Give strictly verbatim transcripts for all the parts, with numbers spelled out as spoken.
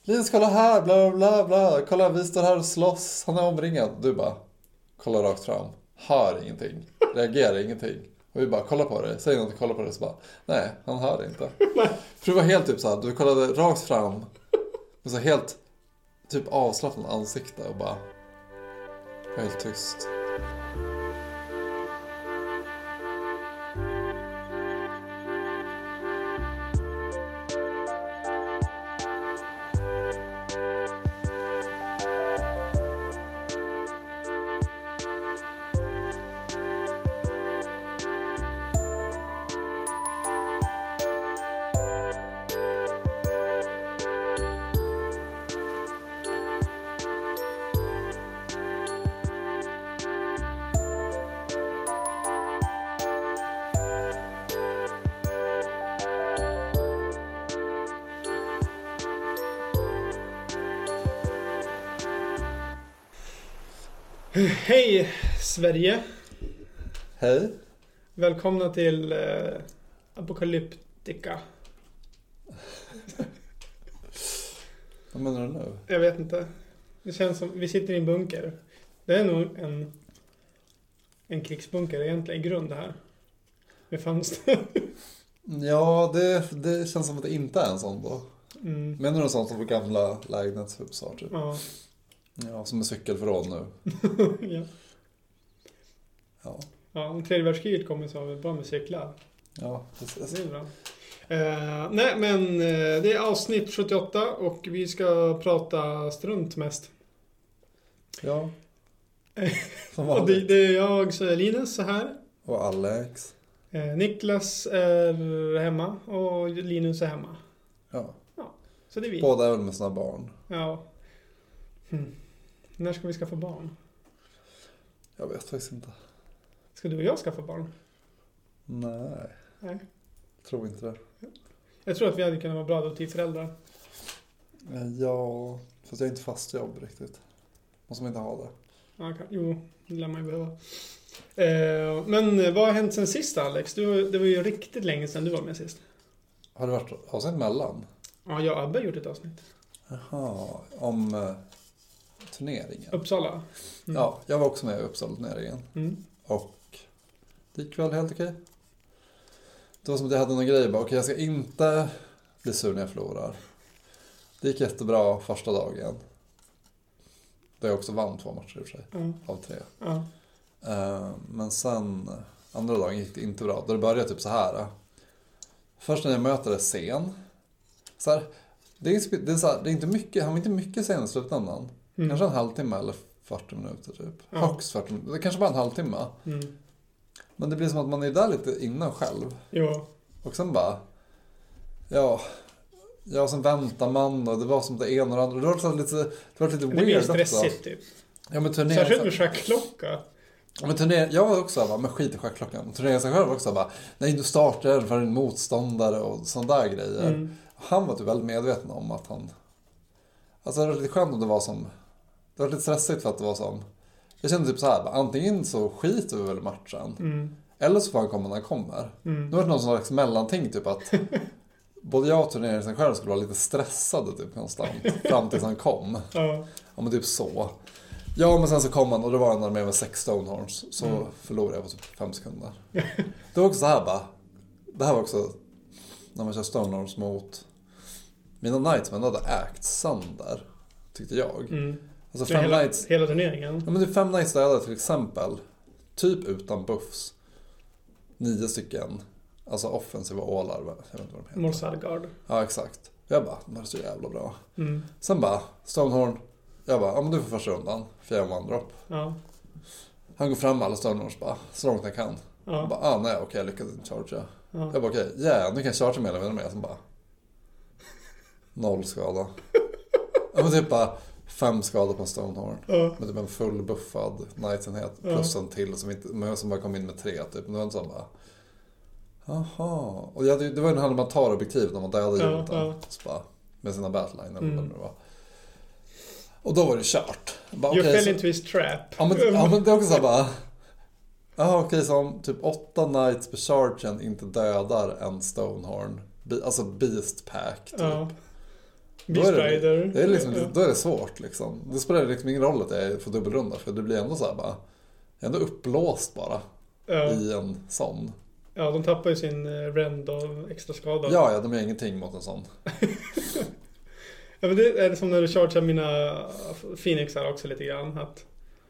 Linus, kolla här, bla bla bla. Kolla, vi står här och slåss. Han är omringad. Du bara, kolla rakt fram. Hör ingenting. Reagerar ingenting. Och vi bara, kolla på det. Säg något, kolla på det. Så bara, nej, han hör inte. För det var helt typ så här, du kollade rakt fram. Och så helt typ avslappnat ansikte och bara helt tyst. Hej Sverige. Hej. Välkomna till eh, Apocalyptica. Vad menar du nu? Jag vet inte. Det känns som vi sitter i en bunker. Det är nog en en krigsbunker egentligen i grund här. Med fönster. Ja, det, det känns som att det inte är en sån då. Mm. Menar du en sån som på gamla lägenhetshus har typ? Ja. Ja, som en cykelförråd nu. ja. Ja. Ja, om tredje världskriget kommer så har vi bra med cyklar. Ja, precis. Det är bra. Uh, nej, men uh, det är avsnitt sjuttioåtta och vi ska prata strunt mest. Ja. Som och det, vanligt. det är jag, så är Linus, så här. Och Alex. Uh, Niklas är hemma och Linus är hemma. Ja. Ja, så det är vi. Båda är väl med sina barn. Ja. Hmm. När ska vi skaffa barn? Jag vet faktiskt inte. Ska du och jag skaffa barn? Nej. Nej. Tror inte det. Jag tror att vi hade kunnat vara bra adoptivföräldrar. Ja, fast jag är inte fast jobb riktigt. Måste man inte ha det. Ja, kan, jo, det lär man ju behöva. Eh, men vad har hänt sen sist, Alex? Du, det var ju riktigt länge sedan du var med sist. Har det varit avsnitt mellan? Ja, jag och Abbe har gjort ett avsnitt. Jaha, om uh, turneringen. Uppsala. Mm. Ja, jag var också med i Uppsala-turneringen. Mm. Och det gick väl helt okej. Det var som att jag hade någon grej. Okej, okay, jag ska inte bli sur när jag förlorar. Det gick jättebra första dagen. Där jag också vann två matcher i och för sig. Mm. Av tre. Ja. Uh, men sen andra dagen gick det inte bra. Då det började typ så här. Först när jag möter det sen. Så här, det, är, det, är så här, det är inte mycket. Han var inte mycket sen i slutändan. Mm. Kanske en halvtimme eller fyrtio minuter typ. Ja. Högst fyrtio minuter. Det kanske bara en halvtimme. Mm. Men det blir som att man är där lite innan själv. Ja. Och sen bara... Ja... Ja, och sen väntar man och det var som det ena och det andra. Det var så lite, det var lite weird. Det blir stressigt typ. Ja, men turnering... Särskilt med schackklocka. Ja, men turnering... Jag var också bara, men skit i schackklockan. Turneringen sig själv var också bara, nej, du startar för en motståndare och sådana där grejer. Mm. Han var typ väldigt medveten om att han... Alltså det var lite skönt om det var som... Det var lite stressigt för att det var som... Jag kände typ så här, antingen så skiter vi väl i matchen. Mm. Eller så får han komma när han kommer. Mm. Nu var det någon slags mellanting typ att... Både jag och turneringen sen själv skulle vara lite stressade typ konstant. Fram tills han kom. Ja. Ja, men typ så. Ja, men sen så kom han och det var en armé med sex Stonehorns. Så mm. förlorade jag på typ fem sekunder. Det var också så här bara. Det här var också när man kör Stonehorns mot mina Knights, men då hade ägt sönder, tyckte jag. Mm. Alltså fem hela, Knights, hela turneringen. Ja, men det är fem Knights där till exempel. Typ utan buffs. Nio stycken. Alltså offensiva ålar. Jag vet inte vad de heter. Morsargard. Ja, exakt. Jag bara, det är så jävla bra. Mm. Sen bara, Stonehorn. Jag bara, ja men du får första rundan. Fjärde man drop. Ja. Han går fram med alla Stonehorns bara, så långt jag kan. Ja. Jag bara, ah nej okej, jag lyckades inte chargea. Ja. Jag bara, okej, okay, yeah, nu kan jag chargea med eller med. Sen bara, noll skada. Jag var typ bara fem skador på en Stonehorn. Ja. Med typ en full buffad Knights-enhet. Ja. Plus en till som, inte, som bara kom in med tre typ. Men det var inte så bara... Jaha. Och jag, det var ju när man tar objektivet när man dödade ja, juntan. Ja. Bara, med sina battleline eller mm. vad det var. Och då var det kört. Bara, you okay, fell så, into his trap. Ja men, ja, men det är också så här bara... Jaha okej, okay, så om typ åtta Knights per chargen inte dödar en Stonehorn. Alltså Beast Pack typ. Ja. då är det, det är liksom, då är det svårt liksom. Det spelar liksom ingen roll att jag får dubbelrunda, för det blir ändå så här bara, jag är ändå upplåst bara ja. i en sån. Ja, de tappar ju sin rend och extra skada. Ja, ja, de gör ingenting mot en sån. Ja, men det är som när du chargear mina Phoenixar också lite grann. Att,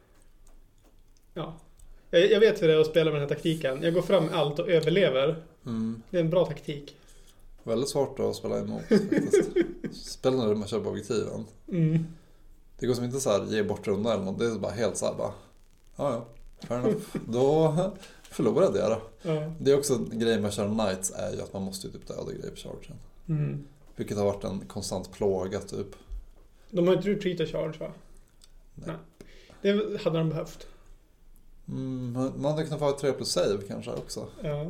ja. Jag vet hur det är att spela med den här taktiken. Jag går fram med allt och överlever. Mm. Det är en bra taktik. Väldigt svårt att spela emot faktiskt. Spela när man kör på objektiven. Mm. Det går som inte så här ge bort runda eller något. Det är bara helt så här bara, ja ja, fair enough. Då förlorade jag då. Ja. Det är också en grej med att köra Knights är ju att man måste ju typ döda grejer på chargen. Mm. Vilket har varit en konstant plåga typ. De har inte retreatat charge va? Nej. Nej. Det hade de behövt. Mm, man hade kunnat få ett tre plus save kanske också. Ja.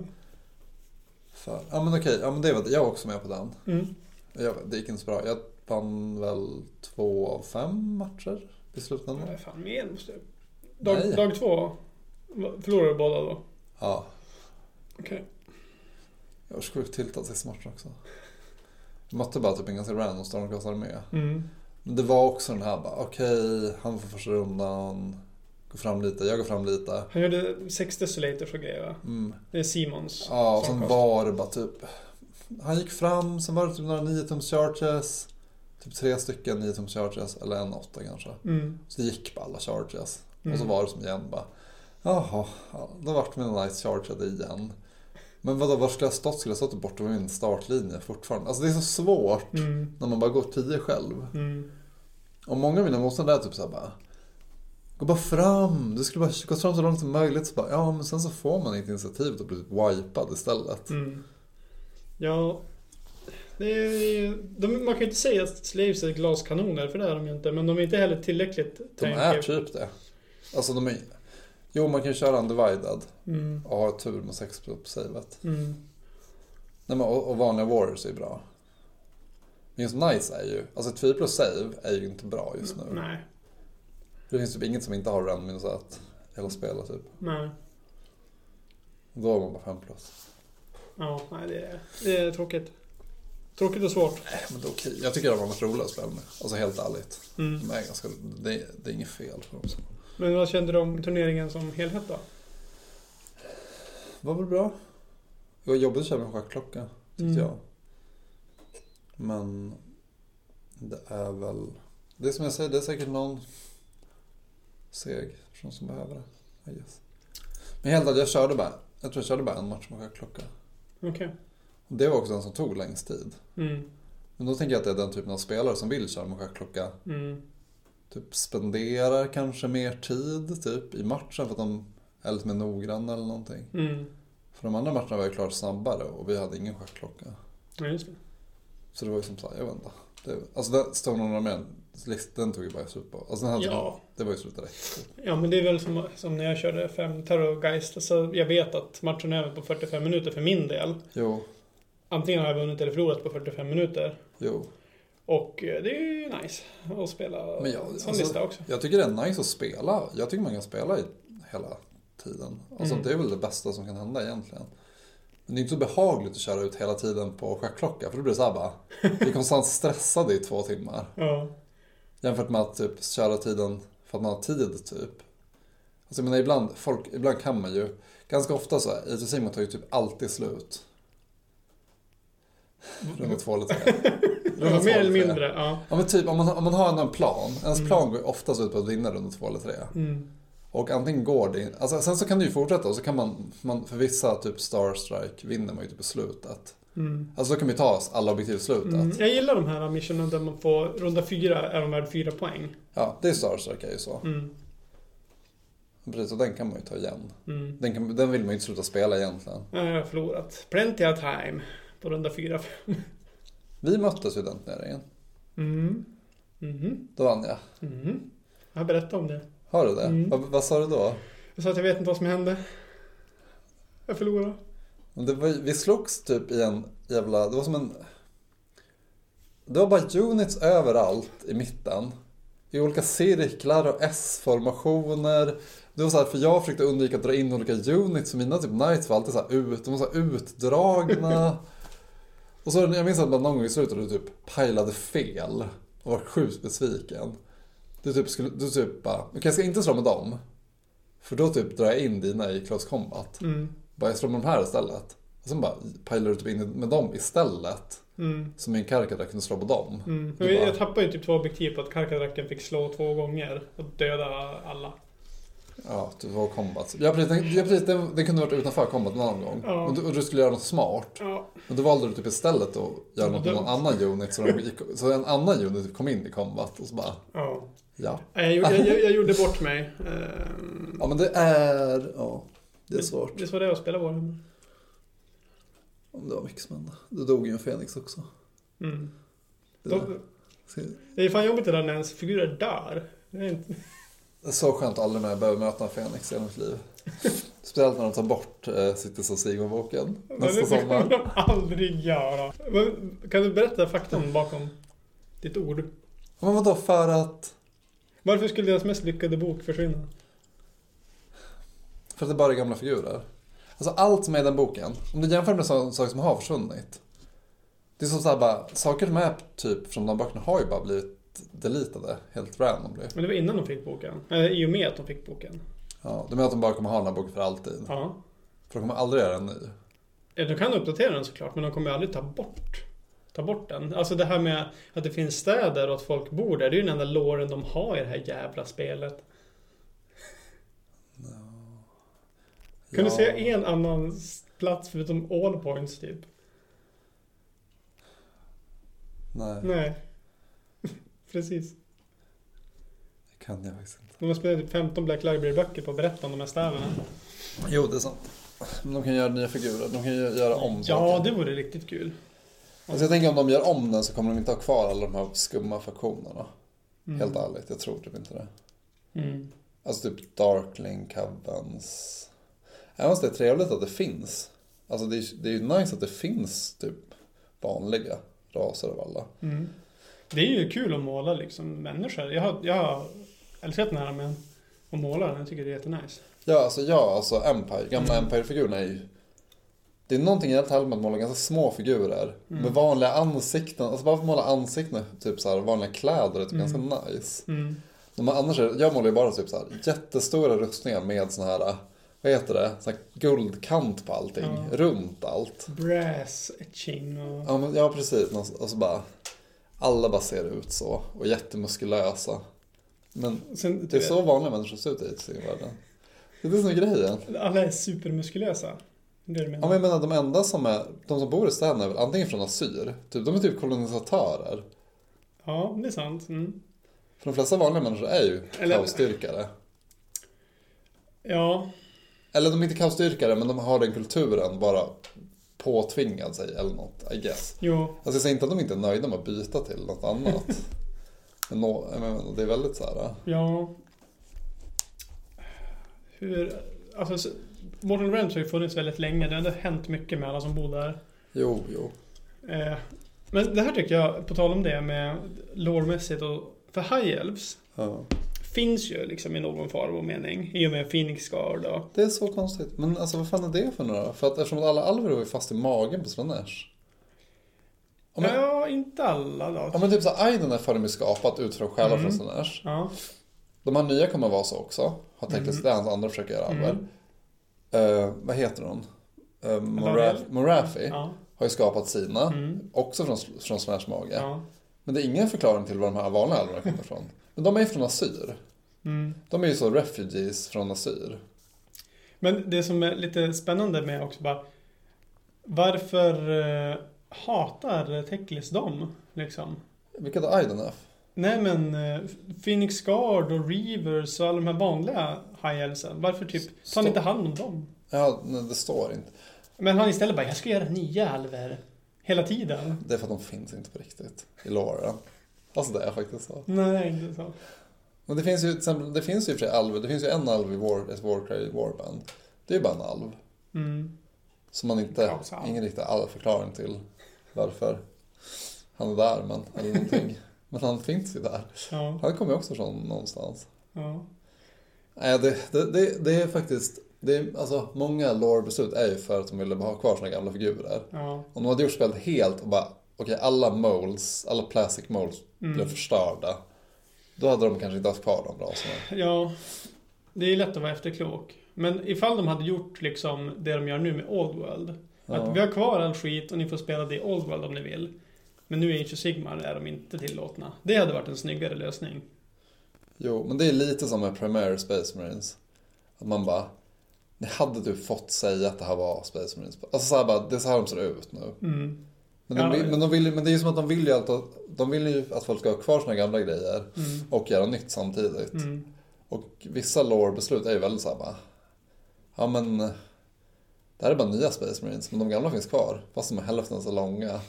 För, ja men okej, ja men det var jag var också med på den. Mm. Jag, det gick inte så bra. Jag vann väl två av fem matcher i slutändan. Nej, fan mer måste jag. Dag, dag två förlorade du båda då? Ja. Okej. Okay. Jag var sjukt tiltad sista matchen också. Jag mötte bara typ en ganska random Stormcast med. Mm. Men det var också den här bara, okej, okay, han får första rundan. Gå fram lite, jag går fram lite. Han gjorde sex desolators och grejer va? Mm. Det är Simons. Ja, och sen var det bara typ, han gick fram, sen var det typ några nio tums charges. Typ tre stycken nio tums charges, eller en åtta kanske. Mm. Så det gick på alla charges. Mm. Och så var det som igen bara, jaha, ja, då vart mina nice chargade igen. Men vadå, var skulle jag stått? Skulle jag stått bort med min startlinje fortfarande? Alltså det är så svårt mm. när man bara går tio själv. Mm. Och många av mina motståndare är typ såhär bara, gå bara fram, du skulle bara gå fram så långt som möjligt. Så bara, ja men sen så får man inte initiativet och blir typ wipad istället. Mm. Ja, det är, de, man kan inte säga att slaves är glaskanoner, för det är de ju inte. Men de är inte heller tillräckligt De är typ det. Alltså de är, jo man kan köra undivided mm. och ha tur med sex på savet. Mm. Nej, men, och, och vanliga warriors är bra. Men just nice är ju, alltså ett fyra plus save är ju inte bra just nu. Nej. Det finns typ inget som inte har run minus ett hela spelet typ. Nej. Då är man bara fem plus. Ja, nej det är, det är tråkigt. Tråkigt och svårt. Nej, men det är okej. Jag tycker det var något roligt att spela med. Alltså helt ärligt. Mm. De är ganska, det, är, det är inget fel för dem. Men vad kände du om turneringen som helhet då? Var väl bra. Det var jobbigt att köra med en schackklocka, tyckte mm. jag. Men det är väl, det är som jag säger, det är säkert någon seg person som behöver det. I guess. Men helt att jag körde bara, jag tror jag körde bara en match med schackklocka. Okej. Okay. Och det var också den som tog längst tid. Mm. Men då tänker jag att det är den typen av spelare som vill köra med schackklocka. Mm. Typ spenderar kanske mer tid typ i matchen för att de är lite mer noggranna eller någonting. Mm. För de andra matcherna var ju klart snabbare och vi hade ingen schackklocka. Ja, just det. Så det var ju som sagt, jag vet inte. Det, alltså den Stone on Armén, den tog ju bara slut på. Alltså den hade, ja. Det var ju slut direkt. Typ. Ja, men det är väl som, som när jag körde fem Terrorgeist. Alltså, jag vet att matchen är på fyrtiofem minuter för min del. Jo. Antingen har jag vunnit eller förlorat på fyrtiofem minuter. Jo. Och det är ju nice att spela men jag, sån alltså, lista också. Jag tycker det är nice att spela. Jag tycker man kan spela i hela tiden. Alltså Mm. det är väl det bästa som kan hända egentligen. Men det är inte så behagligt att köra ut hela tiden på schackklocka. För då blir det så här bara, vi är konstant stressade i två timmar. Ja. Jämfört med att typ köra tiden för att man har tid typ. Alltså jag menar ibland, folk, ibland kan man ju, ganska ofta så här, Age of Sigmar tar ju typ alltid slut. Runda två eller tre. Ja, mer eller mindre, ja. Ja men typ om man, om man har en plan, ens Mm. plan går oftast ut på att vinna runda två eller tre. Mm. Och antingen går det, alltså sen så kan det ju fortsätta och så kan man, man för vissa typ Star Strike vinner man ju typ i slutet. Mm. Alltså då kan vi ta oss alla objektiv i slutet. Mm. Jag gillar de här missionen där man får runda fyra är de värd fyra poäng. Ja, det är Star Strike är ju så. Mm. Precis, och den kan man ju ta igen. Mm. Den, kan, den vill man ju inte sluta spela egentligen. Ja, jag har förlorat. Plenty of time på runda fyra. Vi möttes ju den turneringen. Mm. Mm. Då vann jag. Mm. Jag har berättat om det. Har du det? Mm. Vad, vad sa du då? Jag sa att jag vet inte vad som hände. Jag förlorade. Det var, vi slogs typ i en jävla, det var som en, det var bara units överallt i mitten. I olika cirklar och S-formationer. Det var så här, för jag försökte undvika att dra in olika units. Så mina typ knights var alltid så här ut, de var så här utdragna. Och så jag minns att man någon gång i slutet du typ pajlade fel och var sjukt besviken. Du typ skulle, du typ bara, okej jag ska inte slå med dem. För då typ drar jag in dina i close combat. Mm. Bara jag slår med de här istället. Och sen bara pajlar du typ in med dem istället. Mm. Som min Karkadrak kunde slå på dem. Mm. Bara, Jag tappade ju typ två objektiv på att Karkadraken fick slå två gånger och döda alla. Ja, det var combat. Ja, precis, den, ja, precis, den, den kunde varit utanför combat någon annan gång. Ja. Och, du, och du skulle göra något smart. Ja. Men då valde du typ istället att göra Det något var med någon annan unit. Så, de gick, så en annan unit kom in i combat och så bara, Ja. ja. Jag, jag, jag, jag gjorde bort mig. Um, Ja, men det är, ja, det är svårt. Det är så det är att spela Warhammer. Om det var mycket spännande. Du dog ju en Fenix också. Mm. Det, De, det är fan jobbigt det där när ens figurer dör. Det är inte... det är så skönt aldrig mer behöver möta en Fenix i mitt liv. Speciellt när de tar bort äh, Cities of Sigmar-boken nästa sommar. Det kommer de aldrig göra. Men, kan du berätta faktan bakom ditt ord? Men vadå, för att... Varför skulle deras mest lyckade bok försvinna? För att det bara är gamla figurer. Alltså allt som är i den boken, om du jämför med saker som har försvunnit. Det är som så här bara, saker som är typ från de böckerna har ju bara blivit deletade helt randomly. Men det var innan de fick boken. Eller i och med att de fick boken. Ja, det menar att de bara kommer ha den här boken för alltid. Ja. För de kommer aldrig göra en ny. Ja, de kan uppdatera den såklart, men de kommer aldrig ta bort ta bort den. Alltså det här med att det finns städer och att folk bor där, det är ju den enda låren de har i det här jävla spelet. No. Kan Ja. du säga en annan plats förutom All Points typ? Nej, Nej. Precis. det kan jag faktiskt inte. De har spelat typ femton Black Library-böcker på att berätta om de här städerna. Jo, det är sant. Men de kan göra nya figurer. De kan ju göra om Ja, saker. det vore riktigt kul. Alltså jag tänker om de gör om den så kommer de inte ha kvar alla de här skumma faktionerna. Mm. Helt ärligt, jag tror typ inte det. Mm. Alltså typ Darkling, Covens. Även fast det är trevligt att det finns. Alltså det är, det är ju nice att det finns typ vanliga raser av alla. Mm. Det är ju kul att måla liksom människor. Jag har, jag har älskat den här med att måla den. Jag tycker det är jättenice. Ja, alltså ja, alltså Empire. Gamla Mm. Empire-figurerna är ju... Det är någonting helt härligt med att måla ganska små figurer. Mm. Med vanliga ansikten. Alltså bara för att måla ansikten, typ så här, vanliga kläder är typ Mm. ganska nice. Mm. De här, annars är, jag målar ju bara typ så här jättestora rustningar med sån här, vad heter det? Sån här guldkant på allting. Ja. Runt allt. Brass etching och... Ja, men, ja precis. Och så bara, alla bara ser ut så. Och jättemuskulösa. Men Sen, det är så vanliga människor ser ut i världen. Det är det som är grejen. alla är supermuskulösa. Det är det Ja, men jag menar, de enda som är, de som bor i städerna är väl antingen från Assyr. Typ, de är typ kolonisatörer. Ja, det är sant. Mm. För de flesta vanliga människor är ju Eller- kaosstyrkare. Ja, Eller de är inte kaosstyrkare, men de har den kulturen bara påtvingad sig eller något, I guess. jo. Alltså jag säger inte att de inte är nöjda med att byta till något annat. Men nå, jag menar, det är väldigt så här. Ja. Hur... Alltså, så- Mortal Realms har ju funnits väldigt länge. Det har ändå hänt mycket med alla som bor där. Jo, jo. Eh, men det här tycker jag, på tal om det med lore-mässigt och... För High Elves Ja. finns ju liksom i någon form och mening. I och med Phoenix Guard och... Det är så konstigt. Men alltså vad fan är det för några? För att eftersom alla alver är fast i magen på Slaanesh. Ja, men, Ja, inte alla då. ja, men typ så Aidenef har de ju skapat ut från själva Mm. från Slaanesh. Ja. De här nya kommer vara så också. Har tekniskt Mm. det hans andra försöker göra alver. Mm. Uh, vad heter hon? Uh, Lariel. Moraf- Morathi Ja. har ju skapat sina. Mm. Också från, från Slaanesh mage. Ja. Men det är ingen förklaring till var de här vanliga alverna kommer ifrån. Men de är ju från Assyr. Mm. De är ju så refugees från Assyr. Men det som är lite spännande med också bara... Varför eh, hatar Teklis dem, liksom? Vilket är Aidenef? Nej men eh, Phoenix Guard och Reavers och alla de här vanliga High Elvesen. Varför typ tar Stå- han inte hand om dem? Ja, nej, det står inte. Men han istället bara, jag ska göra nya alver. Hela tiden. Det är för att de finns inte på riktigt i loren. Alltså det är faktiskt så. Nej, inte så. Men det finns ju till exempel, det finns ju i och för sig alver. Det finns ju en alv i War, ett Warcry Warband. Det är ju bara en alv. Mm. Som man inte, Kaosalv. ingen riktig all förklaring till varför han är där, men, eller någonting. Men han finns ju där. Ja. Han kommer ju också från någonstans. Ja. Nej, det, det, det, det är faktiskt, Det är, alltså, många lore-beslut är ju för att de ville ha kvar sina gamla figurer. Ja. Om de hade gjort spelet helt och bara, okej, okay, alla molds, alla plastic molds Mm. blev förstörda. Då hade de kanske inte haft kvar de raserna. Ja, det är lätt att vara efterklok. Men ifall de hade gjort liksom det de gör nu med Old World. Ja. Att vi har kvar all skit och ni får spela det i Old World om ni vill. Men nu i Age of Sigmar är de inte tillåtna. Det hade varit en snyggare lösning. Jo, men det är lite som med Primaire Space Marines. Att man bara, ni hade typ fått säga att det här var Space Marines. Alltså så här bara, det är så här de ser ut nu. Mm. Men, de, Ja, men, de vill, men det är ju som att de vill ju att, de vill ju att folk ska ha kvar sina gamla grejer. Mm. Och göra nytt samtidigt. Mm. Och vissa lore-beslut är ju väldigt så här bara, ja men det här är bara nya Space Marines, men de gamla finns kvar. Fast de är hälften så långa.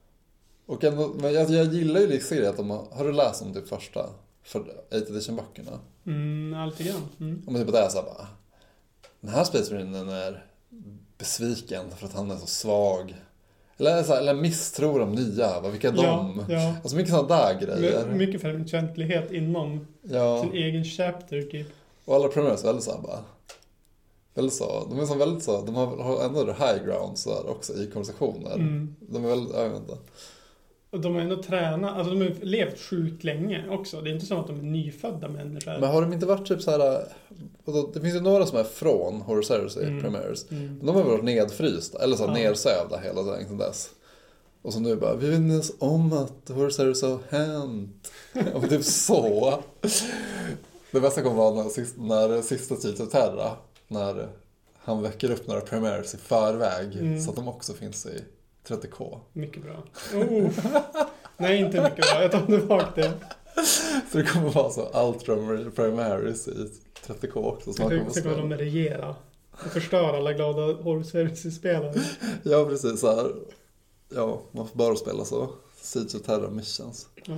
Och ändå, men jag, jag gillar ju liksom att de har, har du läst om typ första för åttonde edition-böckerna? Mm, alltid grann. Mm. Om typ det är så här bara, den här Space Marinen är besviken för att han är så svag. Eller, så här, eller misstror de nya, vad, vilka är de? Ja, ja. Alltså mycket sådana där grejer. My- mycket främlingsfientlighet inom Ja. sin egen chapter typ. Och alla premiers är väldigt så här bara, väldigt så, de är så väldigt så, de har, har ändå det high ground så här också i konversationer. Mm. De är väldigt, jag vet inte. Och de har ändå tränat, alltså de har levt sjukt länge också. Det är inte så att de är nyfödda människor. Men har de inte varit typ så här, det finns ju några som är från Horus Heresy Mm. premiers. Mm. Men de har varit nedfrysta, eller så här Ja. nedsövda hela tiden sedan dess. Och så nu bara, vi vet inte ens om att Horus Heresy har hänt. Ja, men typ så. Det bästa kommer vara när, sist, när sista Siege of Terra, när han väcker upp några premiers i förväg. Mm. Så att de också finns i trettio K. Mycket bra. Oh. Nej, inte mycket bra. Jag tar tillbaka det. Så det kommer vara så Ultra Primaries i trettio K också. Så kommer så de regera. Och förstöra alla glada Horus Heresy-spelare. Ja, precis. Så här. Ja, man får bara spela så. Siege of Terra missions. Ja.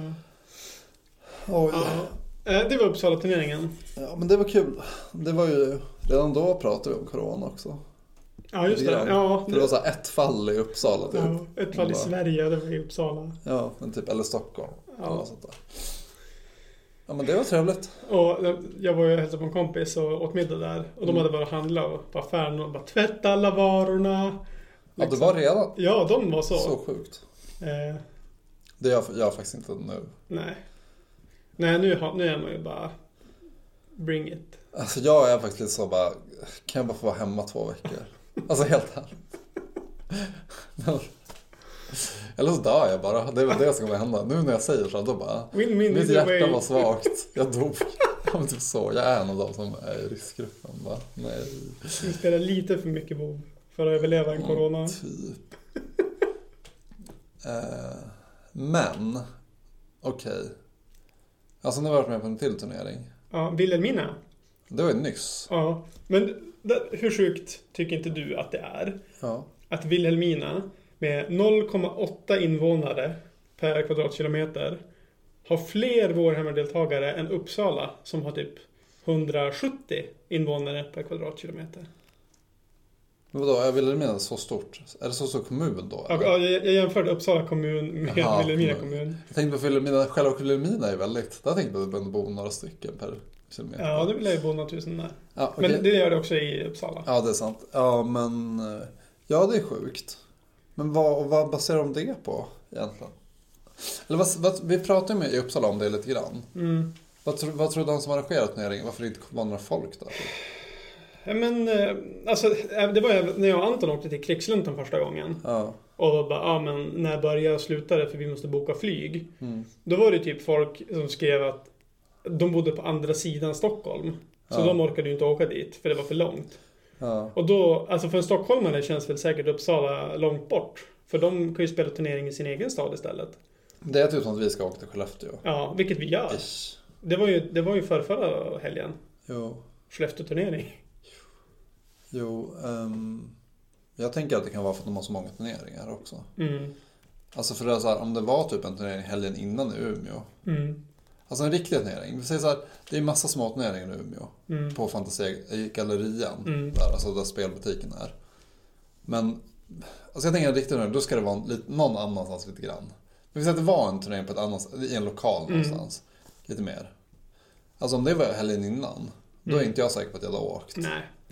Oj. Ja. Eh, Det var Uppsala-turneringen. Ja, men det var kul. Det var ju, redan då pratade vi om corona också. Ja, just det. Ja, För det var så här ett fall i Uppsala typ. ja, ett fall i bara, Sverige, det var i Uppsala. Ja, men typ, eller Stockholm. Ja. Eller sånt där. Ja, men det var trevligt. Och jag var ju och hälsade på en kompis och åt middag där. Och de Mm. hade bara handlat på affären och bara tvätta alla varorna. Ja, det var redan. Ja, de var så. Så sjukt. Eh, Det gör jag faktiskt inte nu. nej. Nej, nu, har, nu är man ju bara bring it. Alltså jag är faktiskt lite så bara, kan jag bara få vara hemma två veckor? Alltså helt ärligt. Eller så dör jag bara. Det är väl det som kommer hända. Nu när jag säger så, då bara, Win, win, mitt either hjärta way. var svagt. Jag dog. Ja, men typ så. Jag är en av dem som är i riskgruppen. Bara, nej. Vi spelar lite för mycket WoW för att överleva en corona. Mm, typ. eh, men, okej. Okay. Alltså nu har jag varit med på en till turnering. Ja, Vilhelmina. Det var ju nyss. Ja, men det, hur sjukt tycker inte du att det är? Ja. Att Vilhelmina med noll komma åtta invånare per kvadratkilometer har fler Warhammer-deltagare än Uppsala som har typ hundrasjuttio invånare per kvadratkilometer. Men vadå, jag ville mena så stort. Är det så stor kommun då? Ja, jag, jag jämförde Uppsala kommun med Jaha, Vilhelmina kommun. kommun. Jag tänkte på Vilhelmina, själva Vilhelmina är väldigt, där tänkte jag att det behöver bo några stycken per kilometer. Ja, det vill jag ju bo några tusen där. Ja, okay. Men det gör det också i Uppsala. Ja, det är sant. Ja, men ja, det är sjukt. Men vad, vad baserar de det på egentligen? Eller vad, vad, vi pratade med i Uppsala om det lite grann. Mm. Vad, tro, vad tror de som arrangerat turneringen? Varför det inte var några folk där? Ja, men alltså, det var ju när jag och Anton åkte till Krigslunten första gången. Ja. Och då bara, ja men när börjar jag sluta det för vi måste boka flyg. Mm. Då var det typ folk som skrev att de bodde på andra sidan Stockholm. Så Ja. de orkade ju inte åka dit för det var för långt. Ja. Och då, alltså för en stockholmare känns väl säkert Uppsala långt bort. För de kan ju spela turnering i sin egen stad istället. Det är typ som att vi ska åka till Skellefteå. Ja, vilket vi gör. Ish. Det var ju, det var ju för förra helgen. Jo. Skellefteå-turnering. Jo, um, jag tänker att det kan vara för att de har så många turneringar också. Mm. Alltså för det är så här, om det var typ en turnering helgen innan i Umeå. Mm. Alltså en riktig turnering. Vi säger så här, det är massa små turneringar i Umeå. Mm. På Fantasia-gallerian. Mm. Där, alltså där spelbutiken är. Men alltså jag tänker en riktig turnering, då ska det vara lite, någon annanstans lite grann. Men vi säger att det var en turnering på ett annat, i en lokal Mm. någonstans. Lite mer. Alltså om det var helgen innan, då är Mm. inte jag säker på att jag hade åkt. Nej.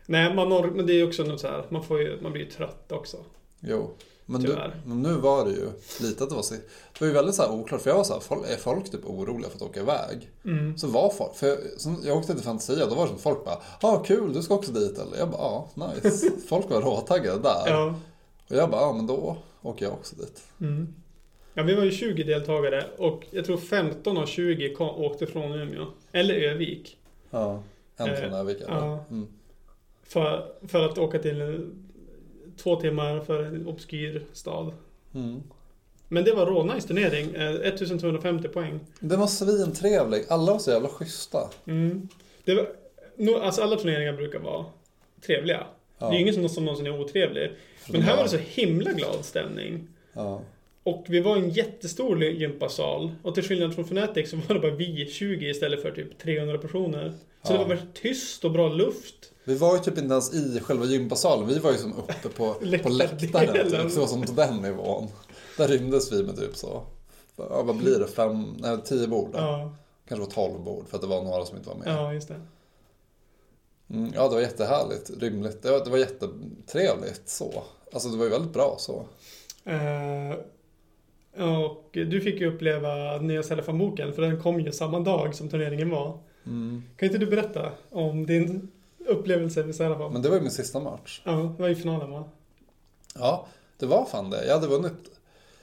Nej, man or- men det är ju också något så här, man, får ju, man blir ju trött också. Jo, men, du, men nu var det ju lite att det var så, det var ju väldigt så här oklart, för jag var så här, folk, är folk typ oroliga för att åka iväg? Mm. Så var folk, för jag, som, jag åkte till Fantasia, då var det som folk bara, ja ah, kul, du ska också dit eller? Jag bara, ja, ah, nice. Folk var råtaggade där. Ja. Och jag bara, ja ah, men då åker jag också dit. Mm. Ja, vi var ju tjugo deltagare och jag tror femton av tjugo kom, åkte från Umeå. Eller Övik. Ja, en från eh, Övik. Ja. Mm. För, för att åka till två timmar för en obskyr stad. Mm. Men det var rånice turnering. ettusentvåhundrafemtio poäng. Det var svintrevlig. Alla var så jävla schyssta. Mm. Det var, no, alltså alla turneringar brukar vara trevliga. Ja. Det är ju ingen som, som någonsin är otrevlig. För men här var det så himla glad stämning. Ja. Och vi var i en jättestor gympasal. Och till skillnad från Fnatic så var det bara vi tjugo istället för typ trehundra personer. Så ja. Det var väldigt tyst och bra luft. Vi var ju typ inte ens i själva gympasalen. Vi var ju som uppe på, på läktaren. Typ, så som på den nivån. Där rymdes vi med typ så. Ja, vad blir det? Fem, nej, tio bord. Ja. Kanske var tolv bord för att det var några som inte var med. Ja, just det. Mm, ja, det var jättehärligt. Rymligt. Det var, det var jättetrevligt så. Alltså det var ju väldigt bra så. Uh... Och du fick ju uppleva Nya Selefan-boken, för den kom ju samma dag som turneringen var. Mm. Kan inte du berätta om din upplevelse med Selefan? Men det var ju min sista match. Ja, det var ju finalen, va? Ja, det var fan det. Jag hade vunnit.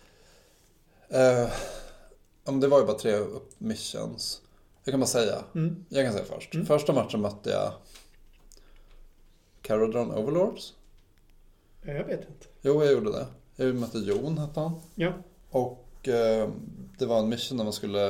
Uh, det var ju bara tre missions. Jag kan bara säga. Mm. Jag kan säga först. Mm. Första matchen mötte jag Caradron Overlords. Jag vet inte. Jo, jag gjorde det. Jag mötte Jon, hette han. Ja. Och eh, det var en mission där man skulle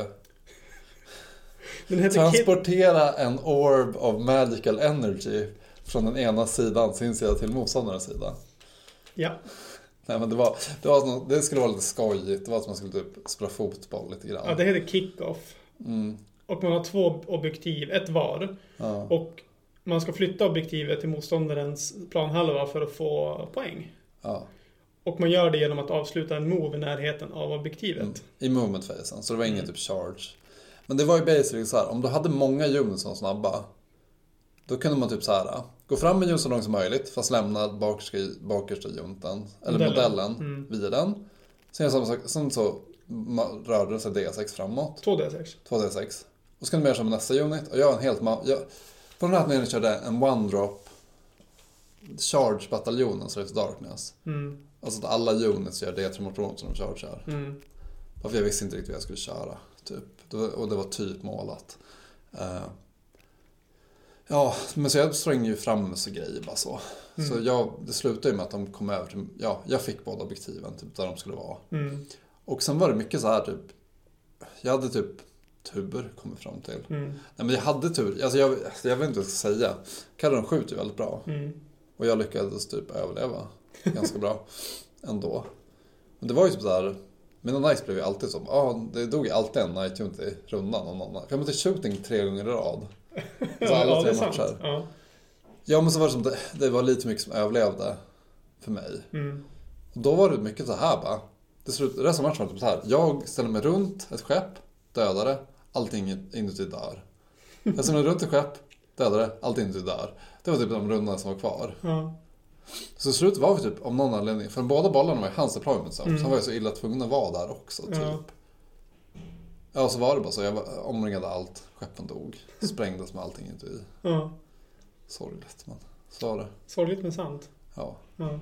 Kid... transportera en orb of magical energy från den ena sidan, sin sida till motståndarens sida. Ja. Nej, men det var, det var något, det skulle vara lite skojigt. Det var att man skulle typ spela fotboll lite grann. Ja, det heter kick-off. Mm. Och man har två objektiv, ett var. Ja. Och man ska flytta objektivet till motståndarens planhalva för att få poäng. Ja. Och man gör det genom att avsluta en move i närheten av objektivet. Mm. I movement phasen. Så det var ingen mm. typ charge. Men det var ju basically så här. Om du hade många units som snabba. Då kunde man typ så här. Gå fram med unit så långt som möjligt. Fast lämna bakersta, bakersta uniten. Eller modellen, modellen mm. via den. Sen, samma sak, sen så rörde det sig D sex framåt. två D sex. två D sex. Och så kunde man göra som nästa unit. Och jag en helt... Ma- jag, på den här turneringen körde en one drop. Charge bataljonen så det är darkness. Mm. Alltså att alla units gör det mot som de chargear. Mm. Varför jag visste inte riktigt vad jag skulle köra. Typ. Och det var typ målat. Uh, ja, men så jag slängde ju fram så grejer bara så. Mm. Så jag, det slutade ju med att de kom över till... Ja, jag fick båda objektiven typ där de skulle vara. Mm. Och sen var det mycket så här typ... Jag hade typ tur kommit fram till. Mm. Nej, men jag hade tur. Alltså jag, jag vet inte vad jag ska säga. Karren skjuter ju väldigt bra. Mm. Och jag lyckades typ överleva ganska bra ändå. Men det var ju typ så här. Mina nights blev ju alltid så. Ja, ah, det dog ju alltid en night unit i rundan. Och någon, för jag mötte shooting tre gånger i rad. Så alla ja, tre matcher. Ja. ja, men så var det som det, det var lite mycket som överlevde för mig. Mm. Och då var det mycket så här bara. Det slut, resten av matchen var typ så här. Jag ställer mig runt ett skepp, dödare, allting inuti dör. Jag ställer mig runt ett skepp, dödare, allting inuti dör. Det var typ de rundorna som var kvar. Ja. Så slutet var vi typ om någon anledning. För båda bollarna var ju hans deployment zone. Mm. Så han var ju så illa tvungen att vara där också typ. Ja, ja och så var det bara så. Jag var, omringade allt. Skeppen dog. Sprängdes med allting inte i. Ja. Sorgligt men så var det. Sorgligt men sant. Ja. Ja.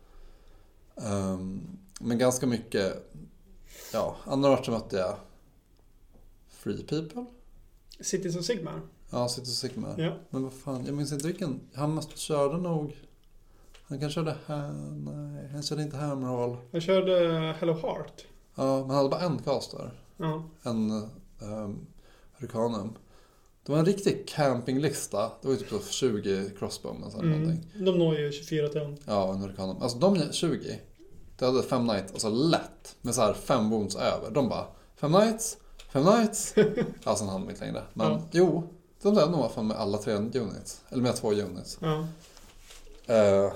Um, men ganska mycket. Ja, andra matcher mötte jag Free People. Cities of Sigmar. Ja, Cities of Sigmar. Ja. Men vad fan, jag minns inte vilken. Han måste köra nog. Han kanske körde här, nej, han körde inte Hammerhall. Han körde Hello Heart. Ja, men han hade bara en caster. Ja. En um, Hurricanum. Det var en riktig campinglista. Det var ju typ så tjugo crossbowmen eller mm. någonting. De når ju tjugofyra ton. Ja, en Hurricanum. Alltså de tjugo. Det hade fem nights, alltså lätt. Med så här fem wounds över. De bara, fem nights, fem nights. Ja, sen hann de inte längre. Men ja. Jo, de där nog fan med alla tre units. Eller med två units. Ja. Uh,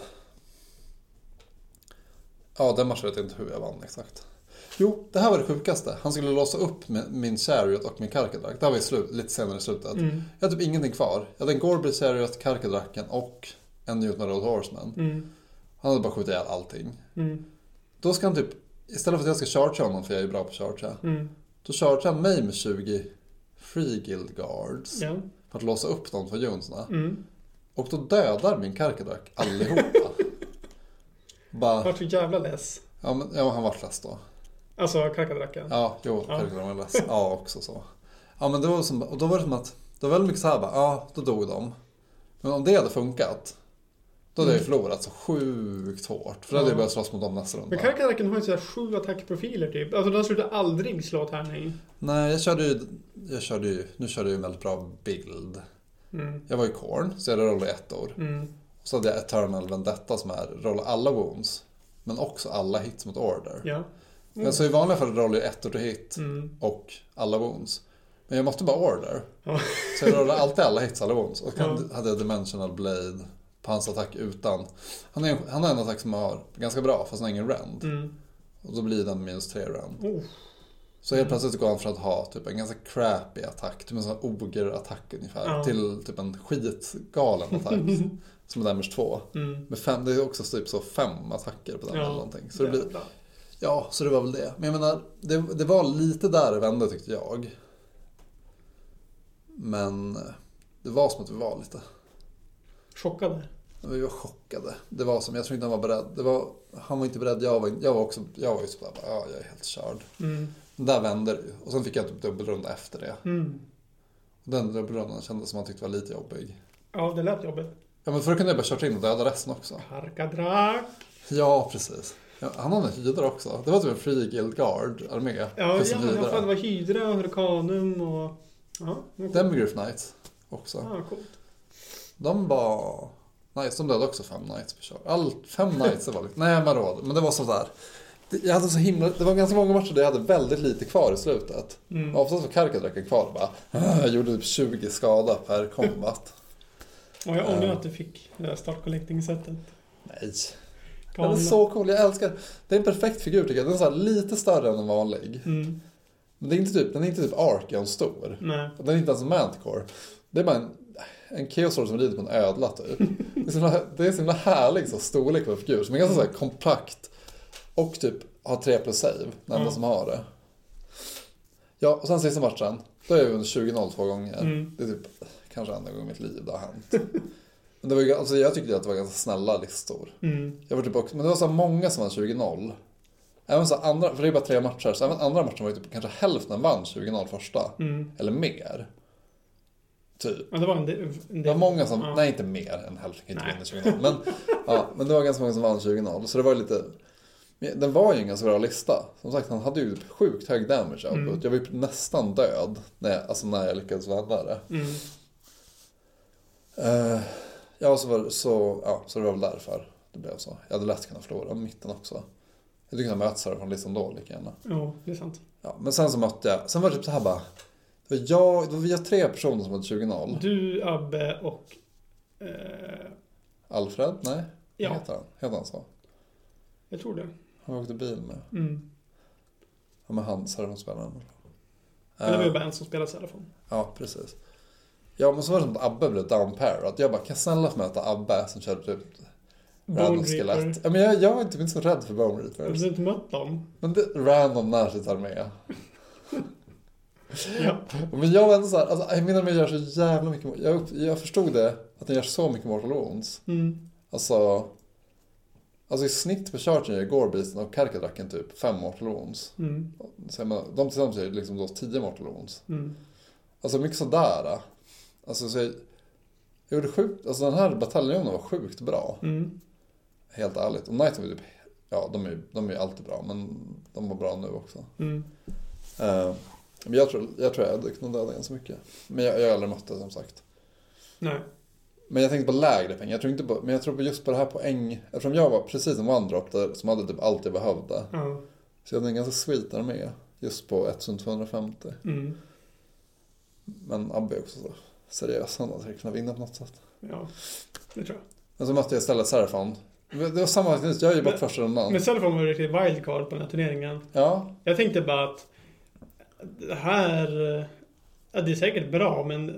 Ja, den matchen vet jag inte hur jag vann exakt. Jo, det här var det sjukaste. Han skulle låsa upp med min Chariot och min Karkadrak. Det här var i slut, lite senare i slutet. Mm. Jag hade typ ingenting kvar. Jag hade en Gorbry Chariot, Karkadraken och en Newt med Road Horseman. Mm. Han hade bara skjutit ihjäl allting. Mm. Då ska han typ, istället för att jag ska charge honom, för jag är bra på att charge, mm. då chargear han mig med tjugo Free Guild Guards. Ja. För att låsa upp dem för Jonsna. Mm. Och då dödar min Karkadrack allihopa. Bara, Vart så jävla less. ja, men, ja, han var less då. Alltså Karkadracken. Ja, jo, Ja. Karkadrack var less. Ja, också så. Ja, men det var som, och då var det som att, det var väldigt mycket så här bara, ja, då dog de. Men om det hade funkat, då hade jag ju förlorat så sjukt hårt. För då hade jag börjat slåss mot dem nästa runda. Men Karkadracken har ju sådär sju attackprofiler typ. Alltså de slutar aldrig slå tärning. Nej, jag körde ju, jag körde ju, nu körde jag ju en väldigt bra bild. Mm. Jag var ju Korn, så jag hade rollat ettor. Mm. Och så hade jag Eternal Vendetta som är rolla alla wounds, men också alla hits mot order. Ja. Mm. Men så i vanliga fall rollar jag ettor till hit Mm. och alla wounds. Men jag måste bara order. Ja. Så jag rollar alltid alla hits, alla wounds. Och Ja. hade jag Dimensional Blade på hans attack utan. Han, är, han har en attack som har ganska bra, fast han har ingen rend. Mm. Och då blir den minus tre rend. Oh. Så helt plötsligt går han från att ha typ en ganska crappy attack, typ en sån här oger-attack ungefär, Ja. till typ en skitgalen attack som är damage två. Mm. Med fem, det är också typ så fem attacker på den Ja. eller någonting. Så det blir, Jävlar. ja, så det var väl det. Men jag menar, det, det var lite där det vände tyckte jag. Men det var som att vi var lite. Chockade. Vi var chockade. Det var som, jag tror inte han var beredd. Det var, han var inte beredd, jag var, jag var också, jag var ju sådär, ja, jag är helt körd. Mm. Där vände det ju. Och sen fick jag typ dubbelrunda efter det. Mm. Och den dubbelrundan kändes som man tyckte var lite jobbig. Ja, det lät jobbigt. Ja, men för då kunde jag bara köra in och döda resten också. Karkadrack. Ja, precis. Ja, han hade en hydra också. Det var typ en Free Guild Guard-armé. Ja, plus ja, en hydra. ja, fan, det var Hydra, Hurrikanum och... Ja, det var coolt. Demigryph Knights också. Ja, coolt. De var... Nice, de dödade också fem Knights på kör. All, fem Knights var lite... Nej, man råd. Men det var sådär. Det, jag hade så himla... Det var ganska många matcher där jag hade väldigt lite kvar i slutet. Mm. Och oftast var Karkadracken kvar. Bara, jag gjorde typ tjugo skada per combat. Och jag ångrar att du fick det där start collecting-sättet. Nej. Den är så cool, jag älskar. Det är en perfekt figur tycker jag. Den är så här lite större än en vanlig. Mm. Men det är inte typ, den är inte typ Archeon stor. Nej. Och den är inte ens en Manticore. Det är bara en, en Chaosor som rider på en ödla typ. Det är så himla, det är så himla härlig så storlek på en figur. Som är ganska så här kompakt. Och typ har tre plus save. Den enda Mm. som har det. Ja, och sen sista matchen. Då är jag under tjugo noll två gånger. Mm. Det är typ kanske enda gången i mitt liv det har hänt. Men det var ju, alltså jag tyckte att det var ganska snälla listor. Mm. Jag var typ också, men det var så många som vann tjugo noll. Även så andra, för det är bara tre matcher, så även andra matchen var ju typ kanske hälften vann tjugo noll första. Mm. Eller mer. Typ. Ja, det var en del. En del. Det var många som, Ja. nej inte mer än hälften, inte Nej. vinna tjugo noll. Men, ja, men det var ganska många som vann tjugo noll. Så det var lite, men den var ju en ganska bra lista. Som sagt, han hade ju sjukt hög damage output. Mm. Jag var ju nästan död när jag, alltså när jag lyckades vända det. Mm. Uh, ja, så, var, så, ja, så det var väl därför det blev så. Jag hade lätt kunnat förlora mitten också. Jag tyckte jag möts här från listan då lika gärna. Ja, det är sant. Ja, men sen så mötte jag, sen var det typ så här bara, det var jag, det var vi har tre personer som hade tjugo noll. Du, Abbe och... Eh, Alfred? Nej, Ja. vad heter han? Heter han så? jag tror det. Han åkte bil med. Mm. Ja, med han, Serafon-spelaren. Men det var ju Uh, bara en som spelade Serafon. ja, precis. Ja, men så var det som att Abbe blev downpair. Att jag bara, kan jag snälla få möta Abbe som körde typ random Bone skelett. Reaper. Ja, men jag, jag var inte, inte så rädd för Bone Har Reapers. du inte mött dem? Men det, random närstridsarmé. Ja. Men jag var ändå så här, alltså, min armé gör så jävla mycket. Jag, jag förstod det, att den gör så mycket mortal wounds. Mm. Alltså, alltså i snitt på chargen gör Gorbeasten och Karkadracken typ fem mortal wounds. Mm. Så jag menar, de tillsammans gör liksom då tio mortal wounds. Mm. Alltså mycket sådär. Alltså så jag, jag gjorde sjukt, alltså den här bataljonen var sjukt bra. Mm. Helt ärligt. Och Knighten var typ, ja de är ju de är alltid bra, men de var bra nu också. Mm. Uh, men jag tror, jag tror jag hade kunnat döda ganska mycket. Men jag, jag har aldrig mött det som sagt. Nej. Men jag tänkte på lägre pengar. Jag tror inte på, men jag tror på just på det här poäng. Eftersom jag var precis en one-drop där, som hade typ allt jag behövde. Ja. Så jag hade en ganska sweet armé. Just på etthundrafemtio. Mm. Men Abbe är också så seriös. Han hade kunnat vinna på något sätt. Ja, det tror jag. Men så mötte jag istället Serafon. Det var samma, jag är ju bort Men- första rundan. Men Serafon var ju riktigt wildcard på den här turneringen. Ja, Jag tänkte bara att det här... Ja, det är säkert bra, men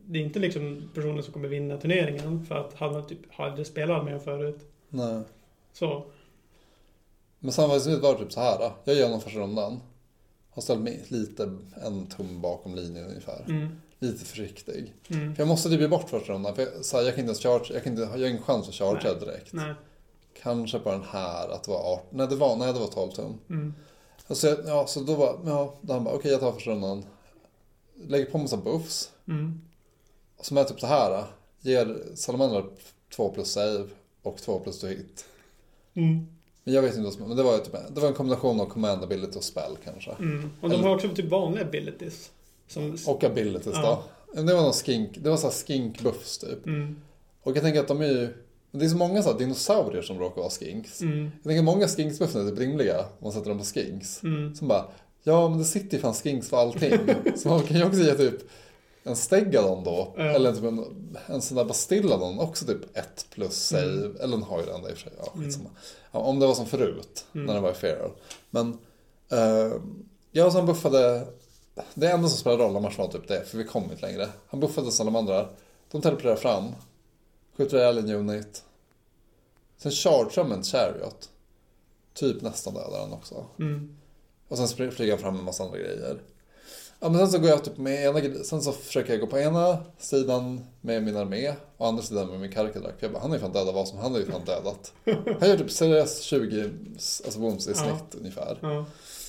det är inte liksom personen som kommer vinna turneringen för att han typ hade spelat med förut. Nej. Så. Men samtidigt var det typ så här då. Jag gör någon första rundan. Har ställt mig lite en tum bakom linjen ungefär. Mm. Lite försiktig. Mm. För jag måste typ bli bort första rundan. För jag, så här, jag kan inte ens charge, jag kan inte, jag har ingen chans att chargea direkt. Nej. Kanske på den här att det var arton. Nej, det var, nej, det var tolv tum. Mm. Alltså, ja, så då var, ja, då han bara, okej okay, jag tar första rundan. Lägger på massa buffs. Mm. Som är typ så här. Ger Salamander två plus save och två plus to hit. Mm. Men jag vet inte, men det var, typ, det var en kombination av command ability och spell kanske. Mm. Och de Eller, har också typ vanliga abilities. Som... Och abilities ja. då. Det var någon skink, det var så här skink buffs typ. Mm. Och jag tänker att de är ju, det är så många så här dinosaurier som råkar vara skinks. Mm. Jag tänker att många skinks-buffen är typ rimliga om man sätter dem på skinks. Mm. Som bara, ja men det sitter ju fan skinks för allting. Så man kan ju också ge typ en Stegadon då. Ja. Eller typ en, en sån där Bastilladon, också typ ett plus save. Mm. Eller en har ju den där i och för sig. Ja, skitsamma. Ja, om det var som förut, mm. när den var i Feral. Men uh, jag som buffade, det enda som spelade roll om matchen var typ det, för vi kom inte längre. Han buffade Salamandrar, de teleporterade fram, skjuter ihjäl en unit. Sen chargear med en chariot. Typ nästan dödar den också. Mm. Och sen flyger jag fram en massa andra grejer. Ja, men sen så går jag typ med ena, sen så försöker jag gå på ena sidan med min armé och andra sidan med min Karkadrack. Jag bara, han är ju fan dödad vad som, han är ju fan dödat. Han gör typ seriöst tjugo alltså wounds i snitt ja. Ungefär. Ja.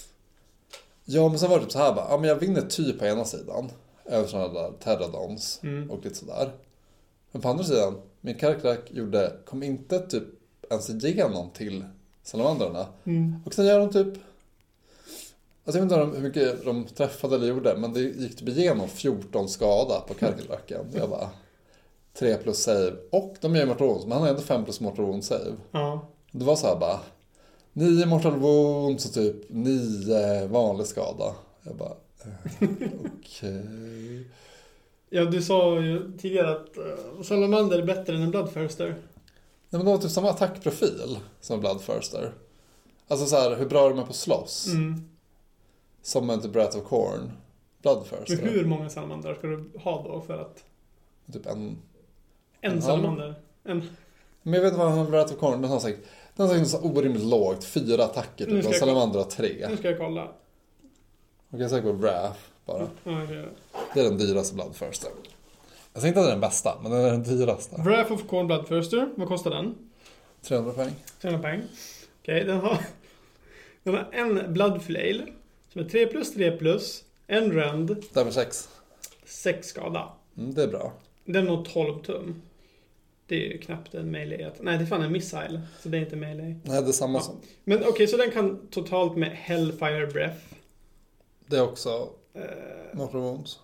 Ja, men sen var det typ så här bara, ja men jag vinner typ på ena sidan. Över sådana där terradons mm. och lite sådär. Men på andra sidan, min Karkadrack gjorde, kom inte typ ens igenom till salamandrarna. Mm. Och sen gör de typ, alltså jag vet inte hur mycket de träffade eller gjorde, men det gick typ igenom fjorton skada på Karkadracken. Jag bara, tre plus save. Och de gör mortal wounds, men han har ändå fem plus mortal wounds save. Ja. Det var så här bara, nio mortal wounds och typ nio vanlig skada. Jag bara, eh, okej. Okay. Ja, du sa ju tidigare att uh, Salamander är bättre än en Bloodthirster. Nej, men det var typ samma attackprofil som Bloodthirster. Alltså så här, hur bra är de är på slåss? Mm. Som en typ Breath of Corn. Bloodthirster. Men hur många salamandrar ska du ha då för att... Typ en... En, en salamander? En... Men jag vet inte vad han har Breath of Corn. Den har säkert, den har säkert så orimligt lågt. Fyra attacker typ. Och salamandrar tre. Nu ska jag kolla. Okej, jag säger på Wrath bara. Ja, okay. Det är den dyraste Bloodthirster. Jag säger inte att det är den bästa, men den är den dyraste. Wrath of Corn Bloodthirster. Vad kostar den? trehundra poäng. trehundra poäng. Okej, okay, den har... Den har en Bloodflail. Som är tre plus tre plus. En rend. Därmed sex. sex skada. Mm, det är bra. Den har tolv tum. Det är ju knappt en melee. Nej, det är fan en missile. Så det är inte melee. Nej, det är samma ja. som. Men okej, okay, så den kan totalt med Hellfire Breath. Det är också uh, mortal wounds.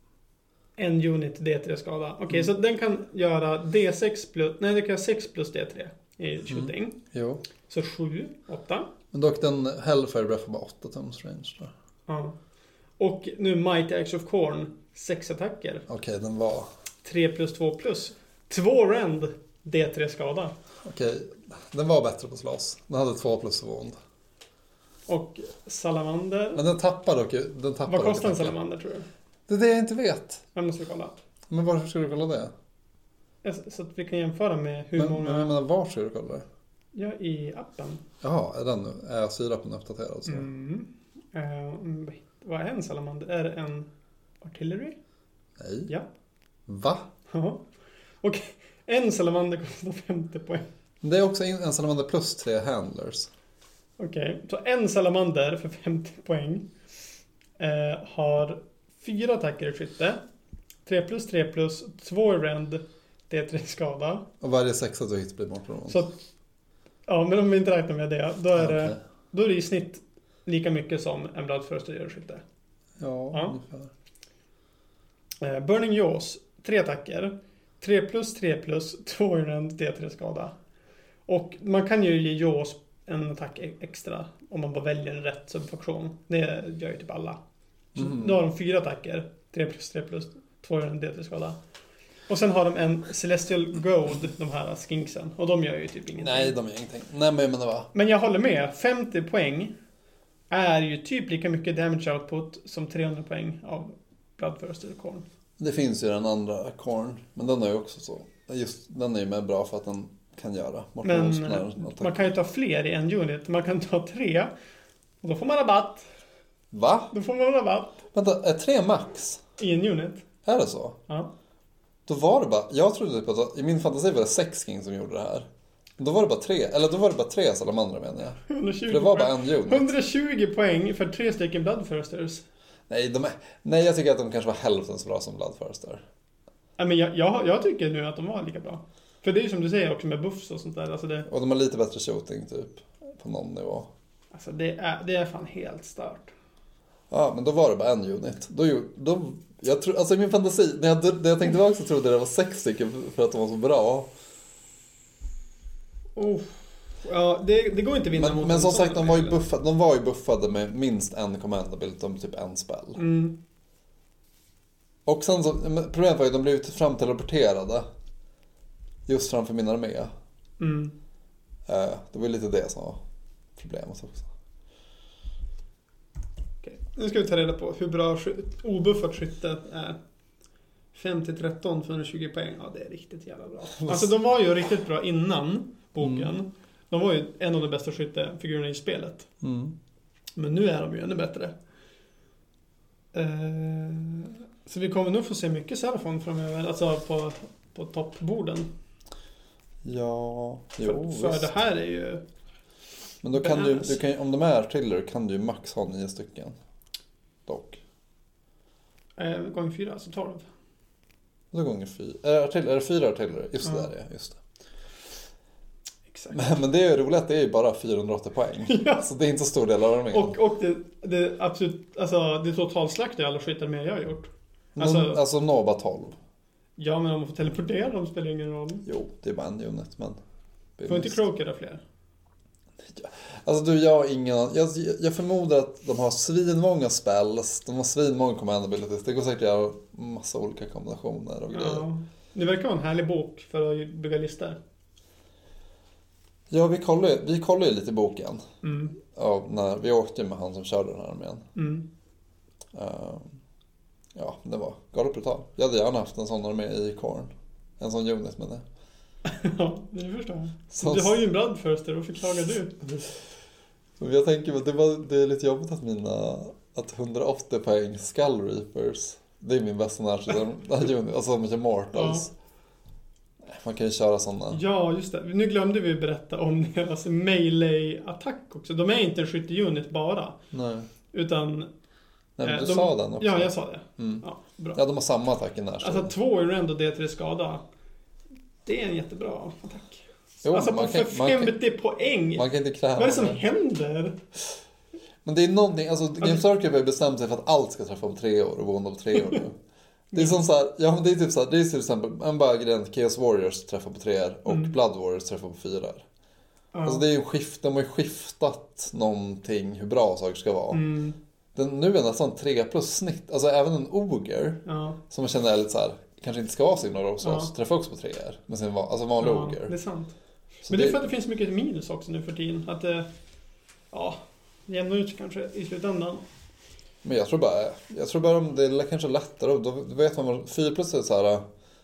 En unit D tre skada. Okej, okay, mm. så den kan göra D sex plus... Nej, det kan göra sex plus D tre i shooting. Mm. Jo. Så sju, åtta. Men dock den Hellfire Breath var bara åtta tums range då. Ja. Och nu Mighty Axe of Corn. sex attacker. Okej, okay, den var... tre plus två plus. två rend D tre skada. Okej, okay, den var bättre på slåss. Den hade två plus wound. Och Salamander. Men den tappar dock. Den tappar vad kostar en Salamander tror du? Det är det jag inte vet. Jag måste kolla. Men varför ska du kolla det? Så att vi kan jämföra med hur men, många... Men jag menar, var ska du kolla det? Ja, i appen. Jaha, är den är syrappen uppdaterad? Så? Mm. Uh, vad är en Salamander? Är det en artillery? Nej. Ja. Va? Ja. Och en Salamander kostar femtio poäng. Det är också en Salamander plus tre handlers. Okej, okay. Så en Salamander för femtio poäng eh, har fyra attacker i skytte. tre plus tre plus, två rend, det är tre skada. Och varje sexa du hit blir mortal wounds. Så ja, men om vi inte räknar med det, då är, okay. det, då är det i snitt lika mycket som en Bloodthirster gör i skytte. Ja, ja. Ungefär. Eh, Burning Jaws, tre attacker. tre plus tre plus, två rend, det är tre skada. Och man kan ju ge Jaws en attack extra om man bara väljer en rätt subfaktion. Det gör ju typ alla. Så mm. Då har de fyra attacker. tre plus tre plus. två gör en D tre skada. Och sen har de en Celestial Gold, de här skinksen. Och de gör ju typ ingenting. Nej, de gör ingenting. Nej, men det var. Men jag håller med. femtio poäng är ju typ lika mycket damage output som trehundra poäng av Bloodthirster Corn. Det finns ju den andra Korn, men den är ju också så. Just den är ju med bra för att den kan göra. Men man kan ju ta fler i en unit. Man kan ta tre. Och då får man rabatt. Va? Då får man rabatt. Vänta, är tre max? I en unit. Är det så? Ja. Då var det bara, jag trodde typ att i min fantasi var det sex king som gjorde det här. Då var det bara tre, eller då var det bara tre salamandrar menar jag. hundratjugo för det var bara en unit. hundratjugo poäng för tre stycken Bloodthirsters. Nej, de är, nej, jag tycker att de kanske var hälften så bra som Bloodthirster. Ja, men jag, jag, jag tycker nu att de var lika bra. För det är ju som du säger också med buffs och sånt där. Alltså det... Och de har lite bättre shooting typ, på någon nivå. Alltså det är, det är fan helt stört. Ja, men då var det bara en unit. Då, då, jag tro, alltså i min fantasi, när jag, när jag tänkte tillbaka så trodde jag det var sex stycken för att de var så bra. Oh. Ja, det, det går inte att vinna men, mot men som sagt, de var, ju buffade, de var ju buffade med minst en command ability, om typ en spell. Mm. Och sen så, problemet var ju att de blev framteleporterade just framför min armé. Mm. Det var ju lite det som var problemet också. Okej. Nu ska vi ta reda på hur bra skyt, obuffat skytte är. fem till tretton för hundratjugo poäng. Ja, det är riktigt jävla bra. Alltså de var ju riktigt bra innan boken. Mm. De var ju en av de bästa skyttefigurerna i spelet. Mm. Men nu är de ju ännu bättre. Uh, så vi kommer nog få se mycket Seraphon framöver. Alltså på, på toppborden. Ja, jo, för, för det här är ju... Men då kan du, du kan, om de är artiller kan du ju max ha nio stycken. Dock. Uh, gånger fyra, alltså tolv. Så gånger fyra. Är, artiller, är det fyra artiller? Just ja. det, där, just det. Exakt. Men, men det är ju roligt att det är ju bara fyrahundraåttio poäng. Ja. Så det är inte så stor del av armén. Och, och det, det absolut, alltså det totalslakt är alla skyttar med jag har gjort. Alltså, Någon, alltså nå bara tolv. Ja, men om man får teleportera dem spelar ingen roll. Jo, det är bara en unit, men... Får inte Croaker fler? Ja. Alltså du, jag har ingen... Jag, jag förmodar att de har svinmånga spells. De har svinmånga command abilities. Det går säkert att göra massa olika kombinationer och ja. grejer. Det verkar vara en härlig bok för att bygga listor. Ja, vi kollar ju, vi kollar ju lite i boken. Mm. Ja, när vi åkte med han som körde den här armén. Mm. Uh, ja, det var galet brutalt. Jag hade gärna haft en sån armé i Korn. En sån unit med det. Ja, det förstår jag. Så... Du har ju en Bloodthirster, varför klagar du? Men jag tänker att det, var, det är lite jobbigt att mina... Att hundraåttio poäng Skull Reapers. Det är min bästa närstrid. Alltså med Mortals. Ja. Man kan ju köra sådana. Ja, just det. Nu glömde vi berätta om deras melee-attack också. De är inte en skytte-unit bara. Nej. Utan... Nej, men du de, sa den också. Ja, jag sa det. Mm. Ja, bra. Ja, de har samma attack i närstrid. Alltså två i rend och D tre skada. Det är en jättebra attack. Jo, alltså man på kan, femtio man poäng. Man kan inte kräva. Vad är det som händer? Men det är någonting, alltså Games Workshop har bestämt sig för att allt ska träffa om tre år och vånda på tre år nu. Det är som så här, ja men det är typ så här, det är till exempel en bara gren Chaos Warriors träffar på tre år och mm. Blood Warriors träffar på fyra år. Ja. Alltså det är ju skift, de har ju skiftat någonting hur bra saker ska vara. Mm. Den, nu är nästan tre plus snitt, alltså även en Ogre ja. som man känner är lite så här, kanske inte ska vara signal också, ja. Så träffar också på tre år med sin alltså vanlig ja, Ogre. Det är sant. Så men det är för att det finns mycket minus också nu för tiden. Att det, ja, jämnar ut kanske i slutändan. Men jag tror bara, jag tror bara om det är kanske lättare. Då vet man, fyra plus är så här...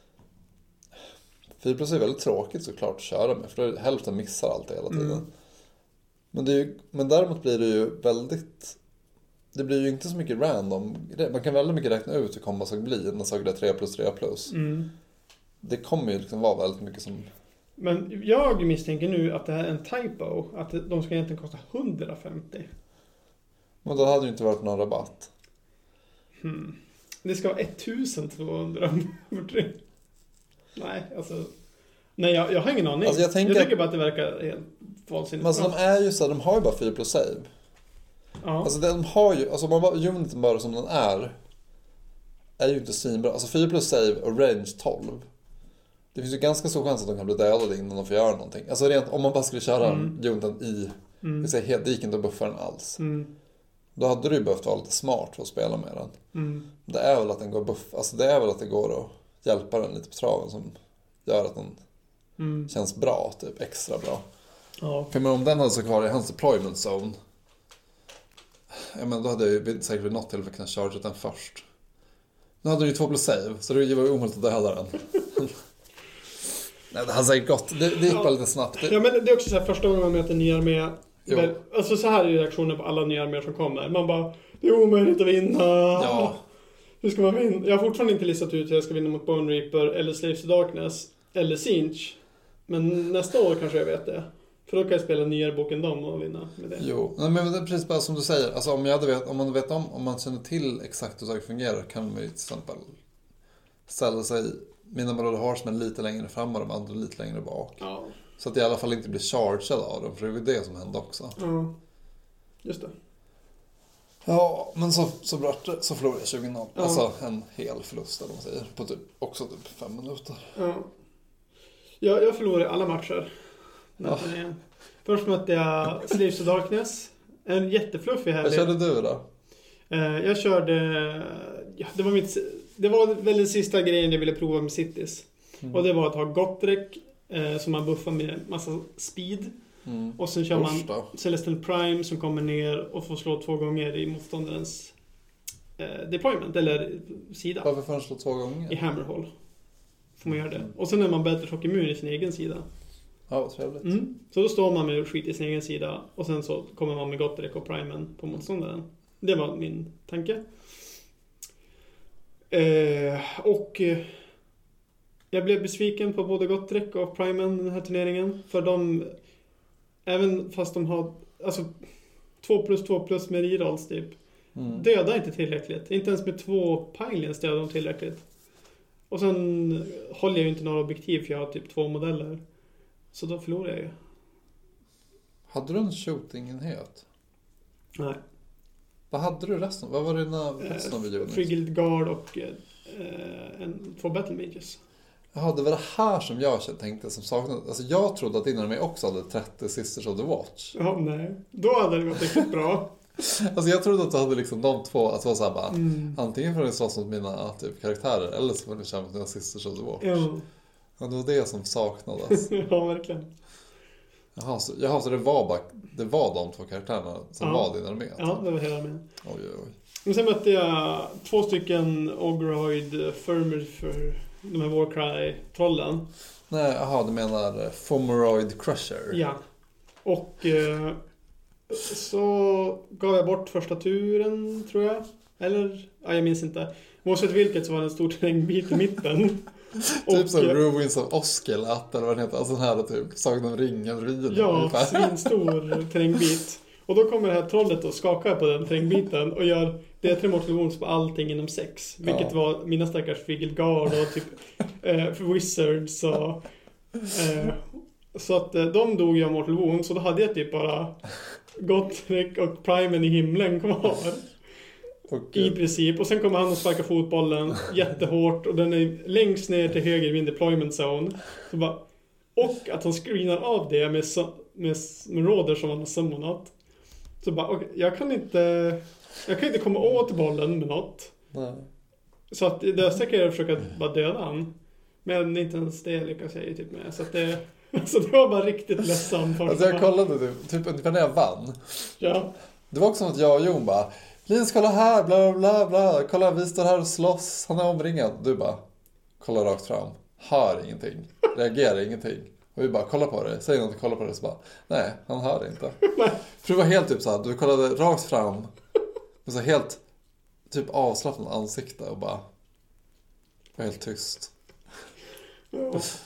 fyra plus är väldigt tråkigt såklart att köra med. För då hälften missar allt hela tiden. Mm. Men, det är ju, men däremot blir det ju väldigt... Det blir ju inte så mycket random. Man kan väldigt mycket räkna ut hur kommer saker bli när saker är tre plus, tre plus. Mm. Det kommer ju liksom vara väldigt mycket som... Men jag misstänker nu att det här är en typo. Att de ska egentligen kosta hundrafemtio. Men då hade det inte varit någon rabatt. Hmm. Det ska vara ettusentvåhundra för tre. Nej, alltså... Nej, jag, jag har ingen aning. Alltså jag, tänker jag tycker bara att det verkar helt vansinnigt. Men alltså de är ju så här, de har ju bara fyra plus save. Ja. Alltså de har ju, alltså om man bara uniten bara som den är är ju inte svinbra. Alltså fyra plus save och range tolv. Det finns ju ganska stor chans att de kan bli dödade innan de får göra någonting. Alltså rent, om man bara skulle köra mm. uniten i mm. det säger, det gick inte att buffa den alls. Mm. Då hade du ju behövt vara lite smart för att spela med den. Mm. Det är väl att den går buff, alltså det är väl att det går att hjälpa den lite på traven som gör att den mm. känns bra, typ extra bra. Ja. För men om den hade så kvar i hans deployment zone, ja, men då hade jag ju säkert vid något tillfälle kunnat charge den först. Nu hade du ju två plus save, så det var ju omöjligt att döda den. Nej, det hade säkert gått. Det, det gick bara lite snabbt. Ja, men det är också så här, första gången man möter en ny armé. Där, alltså så här är reaktionen på alla nya arméer som kommer. Man bara, det är omöjligt att vinna. Ja. Hur ska man vinna? Jag har fortfarande inte listat ut hur jag ska vinna mot Bone Reaper eller Slaves to Darkness eller Siege. Men nästa år kanske jag vet det. För då kan jag spela nyare bok än dem och vinna med det. Jo, men det är precis bara som du säger. Alltså om, jag hade vet, om man vet om, om man känner till exakt hur saker fungerar, kan man ju till exempel ställa sig mina Marauder Horsemen lite längre fram och de andra lite längre bak. Ja. Så att det i alla fall inte blir charged av dem, för det var det som hände också. Ja, just det. Ja, men så, så, bort, så förlorade jag tjugo noll. Ja. Alltså en hel förlust, eller man säger. På typ, också typ fem minuter. Ja. Jag, jag förlorade alla matcher. Ja. Först mötte jag Slaves to Darkness. En jättefluffig här. Vad körde du då? Jag körde... Ja, det, var mitt, det var väl den sista grejen jag ville prova med Cities. Mm. Och det var att ha Gotrek eh, som man buffar med massa speed. Mm. Och sen kör man Celestial Prime som kommer ner och får slå två gånger i motståndarens eh, deployment, eller sida. Varför får han slå två gånger? I Hammerhall får man göra det. Och sen är man bättre och immun i sin egen sida. Ja, vad trevligt. Mm. Så då står man med skit i sin egen sida och sen så kommer man med Gotrek och Primen på motståndaren. Det var min tanke. Eh, och eh, jag blev besviken på både Gotrek och Primen den här turneringen. För de, även fast de har alltså två plus två plus med rerolls typ, mm. dödar inte tillräckligt. Inte ens med två pilings dödar de tillräckligt. Och sen håller jag ju inte några objektiv för jag har typ två modeller. Så då förlorar jag ju. Hade du en shooting-enhet? Nej. Vad hade du resten? Vad var dina resten av units? Frigate Guard och eh, en, två Battle Mages. Jaha, det var det här som jag tänkte som saknades. Alltså jag trodde att innan mig också hade trettio Sisters of the Watch. Ja, nej. Då hade det gått riktigt bra. Alltså jag trodde att du hade liksom de två, att det var såhär bara, mm. antingen får ni slåss mot mina typ karaktärer eller så får ni köra mot mina Sisters of the Watch. Ja. Ja, det var det som saknades. Ja, verkligen. Jaha, så, jaha, så det var bara, det var de två karaktärerna som ja. var din armé? Ja, det var hela armén. Oj, oj, oj. Men sen mötte jag två stycken Ogroid Firmer för de här Warcry-trollen. Nej, jaha, du menar Fomoroid Crusher. Ja. Och eh, så gav jag bort första turen, tror jag. Eller, ja, jag minns inte. Oavsett vilket så var det en stor terrängbit i mitten. Typ och, som Ruins of Oskelat eller vad det heter. Alltså den här typ Sagan om ringen. Ja, en stor terrängbit. Och då kommer det här trollet och skakar på den terrängbiten och gör D tre Mortal Wounds på allting inom sex. Vilket ja. var mina stackars Frigate Guard och typ eh, för Wizards och, eh, så att eh, de dog jag Mortal Wounds. Så då hade jag typ bara Gotrek och Primen i himlen kvar. Okay. I princip. Och sen kommer han och sparkar fotbollen jättehårt och den är längst ner till höger vid deployment zone. Så bara, och att han screenar av det med, med, med Roder som han har summonat. Så bara, okay, jag kan inte jag kan inte komma åt bollen med något. Nej. Så att det är säkert att försöka bara döda han. Men inte ens det lyckas jag ju typ med. Så att det, så det var bara riktigt ledsamt. Alltså jag kollade typ, typ ungefär när jag vann. Ja. Det var också som att jag och Jon bara, Linus, kolla här, bla bla bla, kolla vi står här och slåss, han är omringad. Du bara, kolla rakt fram, hör ingenting, reagerar ingenting. Och vi bara, kolla på det, säg något, kolla på det. Så bara, nej, han hör inte. För det var helt typ så här, du kollade rakt fram, med så helt typ avslappnat ansikte och bara, var helt tyst. Ja,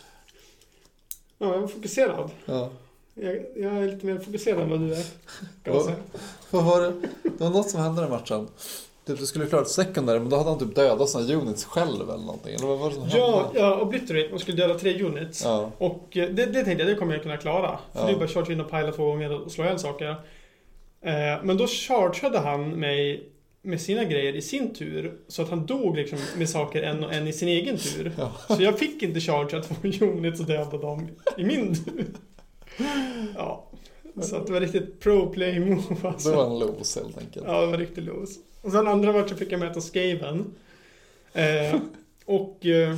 ja jag är fokuserad. Ja. Jag, jag är lite mer fokuserad än vad du är. Vad, vad var det? Det var något som hände i matchen. Typ, du skulle klara ett secondary, men då hade han typ dödat sina units själv eller någonting. Eller vad var det som ja, hände? Ja, Obliterate. Man skulle döda tre units. Ja. Och det, det tänkte jag, det kommer jag kunna klara. För ja. det är bara charge in och pila två gånger och slå ihjäl saker. Eh, men då chargeade han mig med sina grejer i sin tur. Så att han dog liksom med saker en och en i sin egen tur. Ja. Så jag fick inte chargea två units och döda dem i min tur. Ja, så att det var riktigt pro-play move alltså. Det var en lose helt enkelt. Ja, det var riktigt lose. Och sen andra matchen fick jag möta Skaven. Eh, och eh,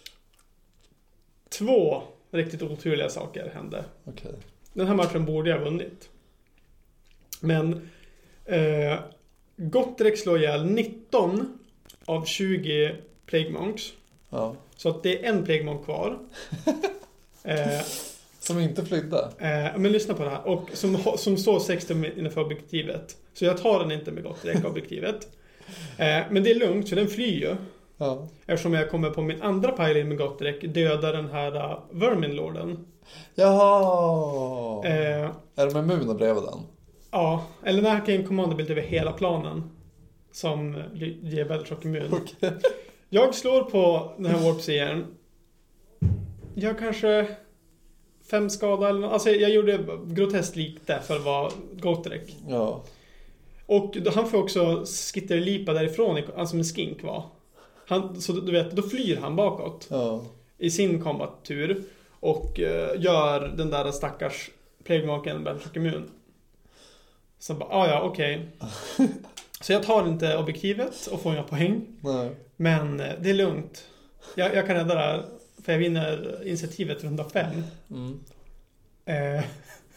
två riktigt oturliga saker hände. Okay. Den här matchen borde jag ha vunnit. Men eh, Gotrek slår ihjäl nitton av tjugo Plague Monks. Ja. Så att det är en Plague Monk kvar. eh, Som inte flydde. Eh, men lyssna på det här. Och som, som står sexton innanför objektivet. Så jag tar den inte med gott direkt objektivet. Eh, men det är lugnt för den flyr ju. Ja. Eftersom jag kommer på min andra pile med gott direkt döda den här uh, Vermin-lorden. Jaha! Eh, är de immuna bredvid den? ja, eller när jag kan en command-ability över hela planen. Som ger Battlechock immun. Okay. Jag slår på den här Warpseern. Jag kanske... Fem skada eller något. Alltså jag gjorde groteskt lite för att vara Gotrek. Ja. Och då, han får också skitterlipa därifrån, alltså med skink va. Han, så du vet, då flyr han bakåt. Ja. I sin combat-tur. Och uh, gör den där stackars Plague-maken Battlechock immun. Så bara, ah, ja okej. Okay. Så jag tar inte objektivet och får inga poäng. Nej. Men uh, det är lugnt. Jag, jag kan rädda det här. För jag vinner initiativet runda fem. Mm. Eh,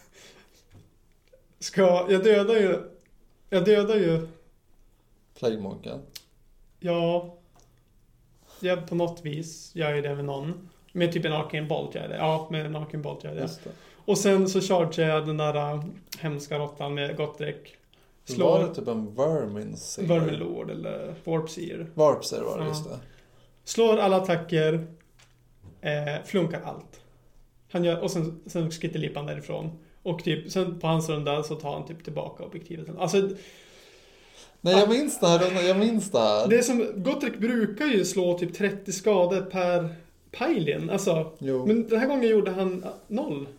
ska, jag dödar ju... Jag dödar ju... Plague-monken. Ja... Jag på något vis gör ju det med någon. Med typ en Arcane Bolt gör jag det. Ja, med en Arcane Bolt gör jag det. det. Och sen så chargear jag den där uh, hemska råttan med Gotrek. Slår... Var det typ en Vermin-seer? Vermin-lord eller Warpseer. Warpseer var det, ja. just det. Slår alla attacker. Eh, flunkar allt. Han gör, och sen, sen skitterlipan därifrån. Och typ, sen på hans runda så tar han typ tillbaka objektivet. Alltså... Nej, jag minns det här. Jag minns det här. Det är som, Gotrek brukar ju slå typ trettio skador per pile-in. Alltså, men den här gången gjorde han noll.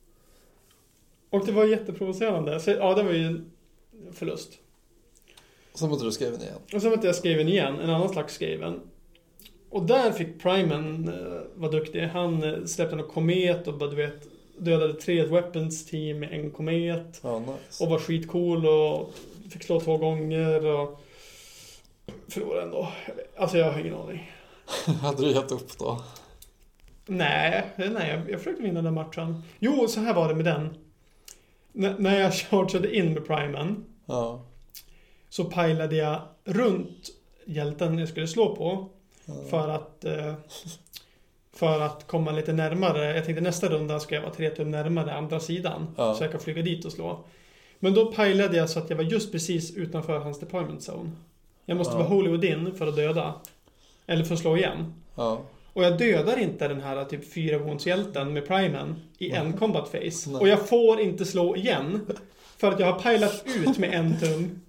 Och det var jätteprovocerande. Så ja, det var ju en förlust. Och sen måste du skriva den igen. Och sen måste jag skriva den igen. En annan slags skriven. Och där fick Primen uh, vara duktig. Han uh, släppte en komet och bara, du vet, dödade tre weapons team med en komet. Oh, nice. Och var skitcool och fick slå två gånger och förlorade ändå. Alltså jag har ingen aning. Hade du gett upp då? Nej, nej jag, jag försökte vinna den matchen. Jo, så här var det med den. N- när jag chargeade in med Primen ja. så pilade jag runt hjälten jag skulle slå på. Ja. För att eh, för att komma lite närmare. Jag tänkte nästa runda ska jag vara tre tum närmare andra sidan. Ja. Så jag kan flyga dit och slå. Men då pilade jag så att jag var just precis utanför hans deployment zone. Jag måste ja. vara Hollywood in för att döda. Eller för att slå igen. Ja. Och jag dödar inte den här typ fyra wounds-hjälten med primen i en Nej. combat phase. Nej. Och jag får inte slå igen. För att jag har pilat ut med en tum.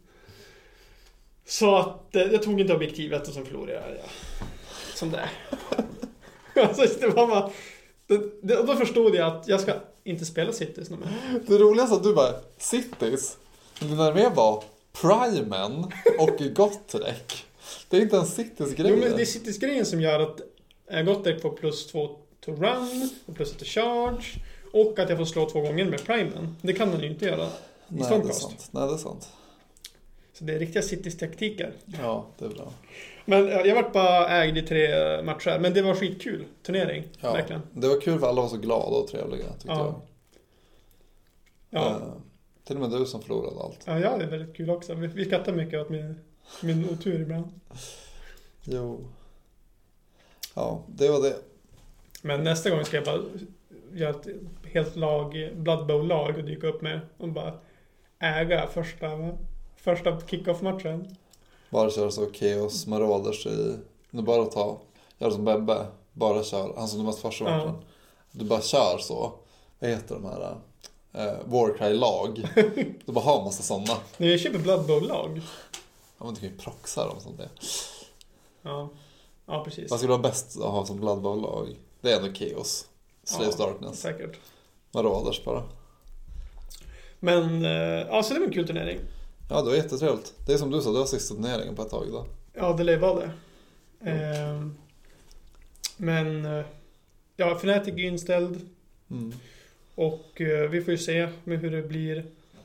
Så att eh, jag tog inte objektivet och sen förlorade jag. Ja. Som det är. Alltså det var bara... Det, det, och då förstod jag att jag ska inte spela Cities någon mer. Det roligaste att du bara, Cities? Men när det var Primen och Gotrek. Det är inte en Cities-grej. Jo, men det är Cities-grejen som gör att Gotrek får plus två to run och plus ett to charge. Och att jag får slå två gånger med Primen. Det kan man ju inte göra i Nej, Stormcast. det är sant. Nej, det är sant. Så det är riktiga Cities-taktiker. Ja, det är bra. Men jag vart bara ägd i tre matcher. Men det var skitkul turnering. Ja, verkligen. Det var kul för alla var så glada och trevliga, tyckte ja. jag. Ja. Uh, till och med du som förlorade allt. Ja, ja, det är väldigt kul också. Vi, vi skrattar mycket åt min, min otur ibland. Jo. Ja, det var det. Men nästa gång ska jag bara göra ett helt lag, Blood Bowl-lag och dyka upp med och bara äga första, första kick-off-matchen. Bara köra så Chaos Marauders i... Nu bara ta... Gör som Bebbe. Bara kör. Han som du måste första matchen. Ja. Du bara kör så. Vad heter de här? Eh, Warcry-lag. Du bara har en massa sådana. Nej, jag köper Blood Bowl-lag. Ja, men du kan ju proxa dem som det. Ja. Ja, precis. Vad skulle vara bäst att ha som Blood Bowl-lag? Det är ändå Chaos. Slaves ja, Darkness. Säkert. Marauders bara. Men, eh, ja, så det var en kul turnering. Ja, det var jättetrevligt. Det är som du sa, det var sista turneringen på ett tag då. Ja, det var det. Eh, men, eh, ja, Fnatic är inställd. Mm. Och eh, vi får ju se med hur det blir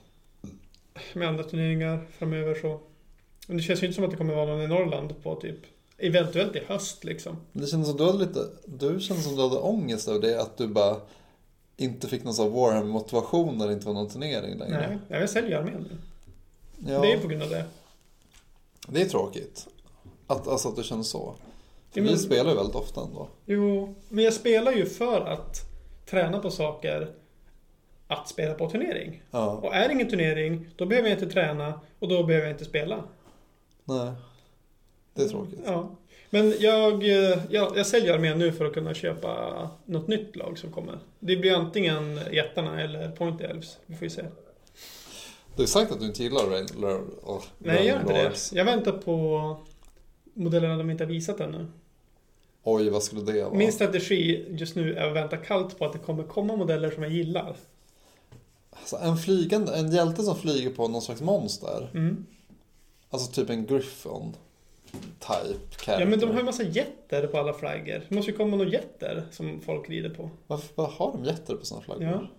med andra turneringar framöver så. Men det känns ju inte som att det kommer vara någon i Norrland på typ eventuellt i höst liksom. Det känns som du hade lite, du känns som du hade ångest över det, att du bara inte fick någon sån Warhammer-motivation när det inte var någon turnering längre. Nej, jag vill sälja armén nu. Ja. Det är på grund av det. Det är tråkigt. Att, alltså att du känner så. För Jo, men- vi spelar ju väldigt ofta ändå. Jo, men jag spelar ju för att träna på saker att spela på turnering. Ja. Och är det ingen turnering, då behöver jag inte träna och då behöver jag inte spela. Nej. Det är tråkigt. Ja. Men jag, jag, jag säljer med nu för att kunna köpa något nytt lag som kommer. Det blir antingen jättarna eller Point Elves. Vi får ju se. Du har sagt att du inte gillar Rain Lord. Nej, jag gör inte det. Jag väntar på modellerna de inte har visat ännu. Oj, vad skulle det vara? Min strategi just nu är att vänta kallt på att det kommer komma modeller som jag gillar. Alltså, en, flygande, en hjälte som flyger på någon slags monster. Mm. Alltså typ en Griffon type character. Ja, men de har ju massa jätter på alla flaggor. Det måste ju komma några jätter som folk rider på. Varför vad har de jätter på såna flaggor? Ja.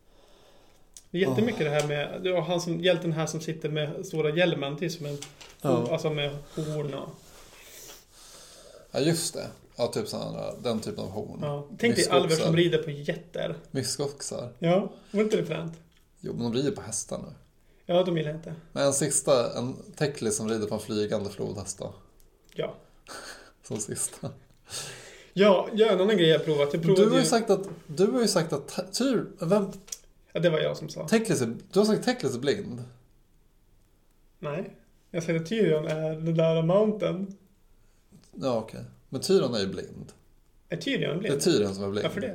Det är jättemycket det här med... Du har han som, hjälten här som sitter med stora hjälmen till som en... Ja. Alltså med horn och... Ja, just det. Ja, typ sådana, den typen av horn. Ja. Tänk dig alver som rider på jätter. Myskoxar. Ja, var inte det fränt? Jo, men de rider på hästar nu. Ja, de gillar inte. Men en sista, en Teklis som rider på en flygande flodhäst då. Ja. Som sista. Ja, ja, en annan grej jag provat. Jag provade Du har ju ju... sagt att, du har ju sagt att, tyr, vem, Ja, det var jag som sa. Teklis är, du har sagt att Teklis är blind. Nej. Jag säger att Tyrion är the där mountain. Ja, okej. Men Tyrion är ju blind. Är Tyrion blind? Det är Tyrion som är blind. Varför det?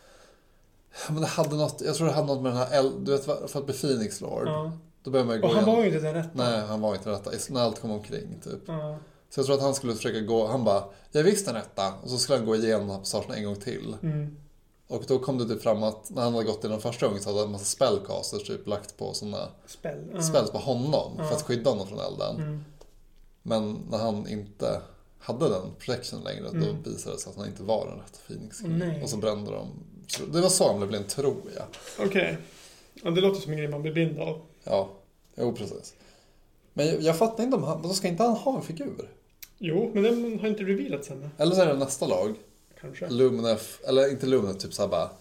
Men det hade något, jag tror det hade något med den här, el- du vet för att bli Phoenix Lord. Ja. Då börjar man ju gå Och han igen. var ju inte den rätta. Nej, han var inte rätta. När allt kom omkring, typ. Ja. Så jag tror att han skulle försöka gå, han bara, jag visste den rätta. Och så skulle han gå igenom den här passagen en gång till. Mm. Och då kom det typ fram att när han hade gått i den första gången så hade han en massa spellcasters typ lagt på sådana Spell. Ja. spells på honom Ja. för att skydda honom från elden. Mm. Men när han inte hade den protection längre Mm. då visade det sig att han inte var den rätta Phoenix. Nej. Och så brände de. Så det var så han blev blind, tror jag. Okej. Ja, det låter som en grej man blir blind av. Ja, jo precis. Men jag, jag fattar inte om han, då ska inte han ha en figur? Jo, men den har inte revealats än. Eller så är det nästa lag. Kanske. Luminef, eller inte Luminef, typ såhär bara.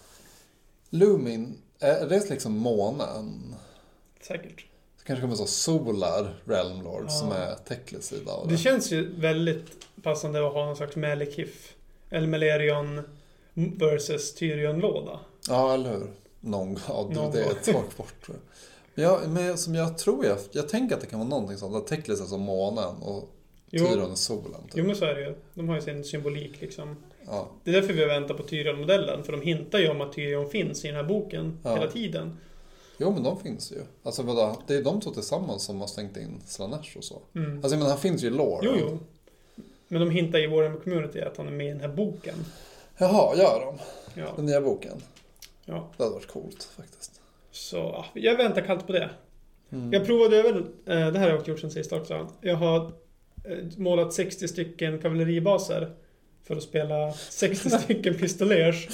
Lumin, är det liksom månen? Säkert. Så kanske kommer så Solar Realm Lord Ja. som är Teklis sida av Det känns ju väldigt passande att ha någon slags Malekith. Eller Malerion versus Tyrion-låda. Ja, eller hur? Någon, ja, Någon det är gång. ett tag bort tror jag. Ja, men som jag tror jag, jag tänker att det kan vara någonting sånt. Att Teklis är som månen och Jo. Tyrion är solen. Typ. Jo, men så är det ju. De har ju sin symbolik liksom. Ja. Det är därför vi väntar på Tyrion-modellen. För de hintar ju om att Tyrion finns i den här boken Ja. hela tiden. Jo, men de finns ju. Alltså vadå? Det är de två tillsammans som har stängt in Slanesh och så. Mm. Alltså men han finns ju i lore. Jo, jo. Men de hintar i vår community att han är med i den här boken. Jaha, gör de? Ja. Den nya boken. Ja. Det hade varit coolt faktiskt. Så ja, jag väntar kallt på det. Mm. Jag provade över, eh, det här har jag gjort sen sist också. Jag har eh, målat sextio stycken kavalleribaser för att spela sextio stycken pistolers.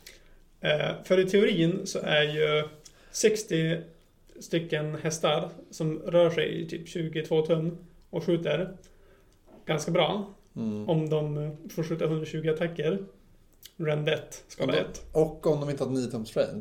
Eh, för i teorin så är ju sextio stycken hästar som rör sig i typ tjugotvå tum och skjuter ganska bra. Mm. Om de får skjuta hundratjugo attacker. Rend ett, skala Och, ett. då, och om de inte har nio tums range.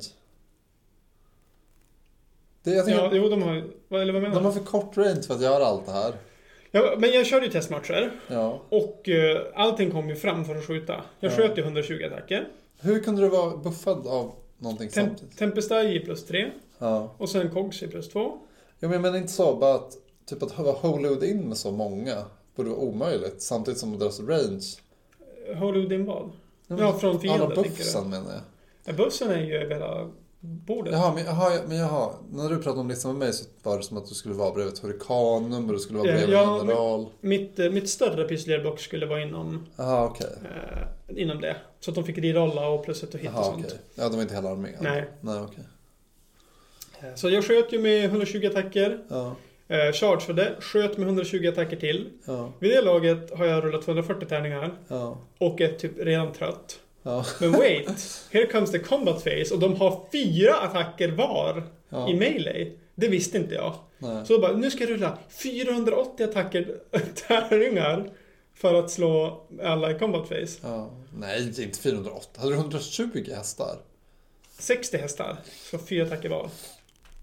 Det, jag tänker, Ja, jo, de har, vad- eller vad menar de du? har för kort range för att göra allt det här. Ja, men jag körde ju testmatcher. Ja. Och eh, allting kom ju fram för att skjuta. Jag Ja. sköt ju hundratjugo attacker. Hur kunde du vara buffad av någonting Tem- samtidigt? Tempestai plus tre. Ja. Och sen Cogs i plus två. Jo, men jag menar inte så, bara att typ att vara holloed in med så många borde vara omöjligt. Samtidigt som deras range. Har du din vad? Nej, Ja, från fienden, alla tänker buffsen menar jag. Ja, bussen är ju över hela bordet. Jaha, men, jaha, men jaha, när du pratade om listan med mig så var det som att du skulle vara bredvid ett hurrikanum och du skulle vara Eh, bredvid ja, en general. Mitt, eh, mitt större pistolerblock skulle vara inom, Jaha, okej. eh, inom det. Så att de fick rerolla och plus ett och hit och Jaha, sånt. okej. Ja, de är inte hela armén. Nej. Nej, okej. Eh, Så jag sköt ju med hundratjugo attacker. Ja, Eh, chargeade, sköt med hundratjugo attacker till. ja, Vid det laget har jag rullat tvåhundrafyrtio tärningar. ja, Och är typ redan trött. ja. Men wait, here comes the combat phase. Och de har fyra attacker var Ja. i melee. Det visste inte jag. Nej. Så bara, nu ska jag rulla fyrahundraåttio attacker tärningar för att slå alla i combat phase. Ja. Nej, det är inte fyrahundraåtta. Hade du hundratjugo hästar? sextio hästar, så fyra attacker var.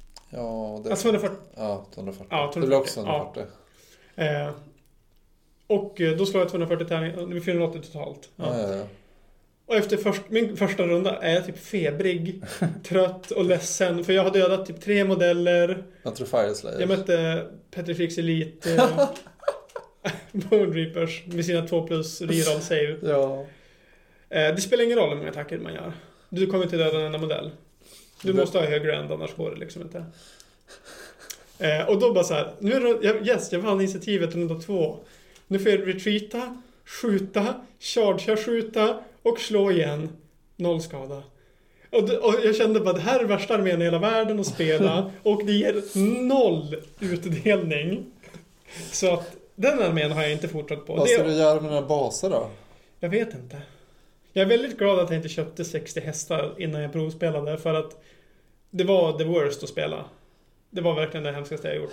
Ja, det Alltså tvåhundrafyrtio. Ja, tvåhundrafyrtio. Ja, Det blir också tvåhundrafyrtio. hundrafyrtio. Eh, Och då slår jag tvåhundrafyrtio tärningar. Det blir fyrahundraåttio totalt. Ja. Ja, ja, ja. Och efter först, min första runda är jag typ febrig, trött och ledsen. För jag har dödat typ tre modeller. Jag tror Fire Slayer. Jag mötte Petrifix Elite. Bone Reapers med sina två plus reroll save. Ja. Det spelar ingen roll hur många attacker man gör. Du kommer inte döda en enda modell. Du det... måste ha högre end, annars går det liksom inte. Eh, och då bara så här, nu är det, yes, jag vann initiativet runda två. Nu får jag retreata, skjuta, chargea, skjuta och slå igen. Noll skada. Och, och jag kände bara, det här är värsta armén i hela världen att spela. Och det ger noll utdelning. Så att den armén har jag inte fortsatt på. Vad ska det... du göra med dina baser då? Jag vet inte. Jag är väldigt glad att jag inte köpte sextio hästar innan jag provspelade. För att det var the worst att spela. Det var verkligen det hemskaste jag gjort.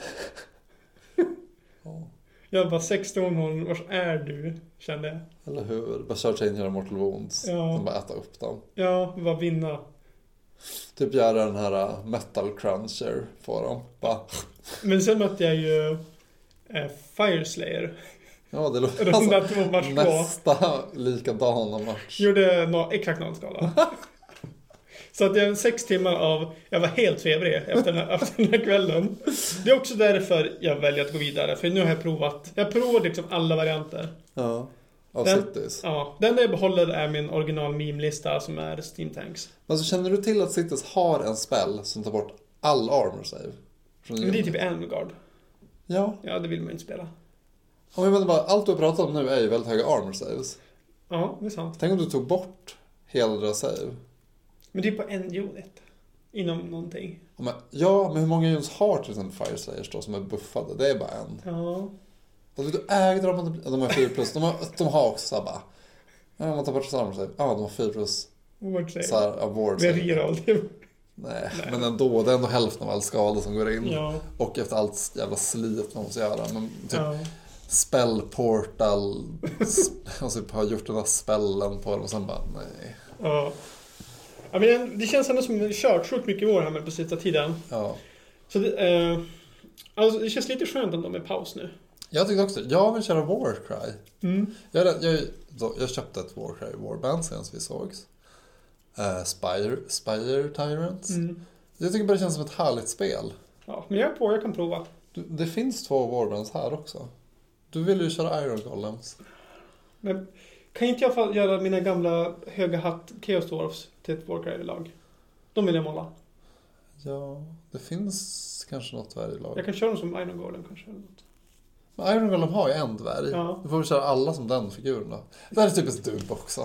Oh. Jag var sexton år, vars är du? Kände jag. Eller hur? Bara kör sig in i Mortal Wounds. Ja. De bara äta upp dem. Ja, bara vinna. Typ göra den här metal cruncher på dem. Bara. Men sen mötte jag ju äh, Fire Slayer. Ja, det låter Runda alltså, två, match nästa två. Likadana match. Gjorde no, exakt noll skala. Så att jag sex timmar av... Jag var helt febrig efter den, här, efter den här kvällen. Det är också därför jag väljer att gå vidare. För nu har jag provat. Jag har provat liksom alla varianter. Ja, av den, Cities. Ja, den jag behåller är min original meme-lista som är Steam Tanks. Alltså, känner du till att Cities har en spell som tar bort all armor save? Men det är typ en guard. Ja. Ja, det vill man inte spela. Om jag vet bara, allt du har pratat om nu är ju väldigt höga armor saves. Ja, det är sant. Tänk om du tog bort hela deras save. Men det är på en unit. Inom någonting. Ja, men hur många units har till exempel Fire Slayers då som är buffade? Det är bara en. Ja. Och du ägde dem, de har fyra plus. De har, de har också så här bara. Ja, man tar bort samma save. Ja, de har fyra plus. Ward save. Så här, ja, ward save. Reroll. Nej, Nej, men ändå. Det är ändå hälften av all skada som går in. Ja. Och efter allt jävla slit man måste göra. Men typ ja. spell portal. Och typ har gjort den där spellen på dem och sen bara, nej. Ja. Ja, men det känns ändå som att jag kört sjukt mycket år här med på sista tiden. Ja. Så det, eh, alltså det känns lite skönt ändå med paus nu. Jag tycker också, jag vill köra Warcry. Mm. Jag, jag, då, jag köpte ett Warcry Warband senast vi sågs. Uh, Spire, Spire Tyrants. Mm. Jag tycker bara det känns som ett härligt spel. Ja, men jag är på, jag kan prova. Du, det finns två Warbands här också. Du vill ju köra Iron Golems. Men kan inte jag få göra mina gamla höga hatt Chaos Dwarfs till ett Warcry-lag? De vill jag måla. Ja, det finns kanske något dvärglag. Jag kan köra dem som Iron Golem kanske. Eller något. Men Iron Golem har ju en dvärg. Ja. Du får väl köra alla som den figuren då. Det här är typ ett dub också.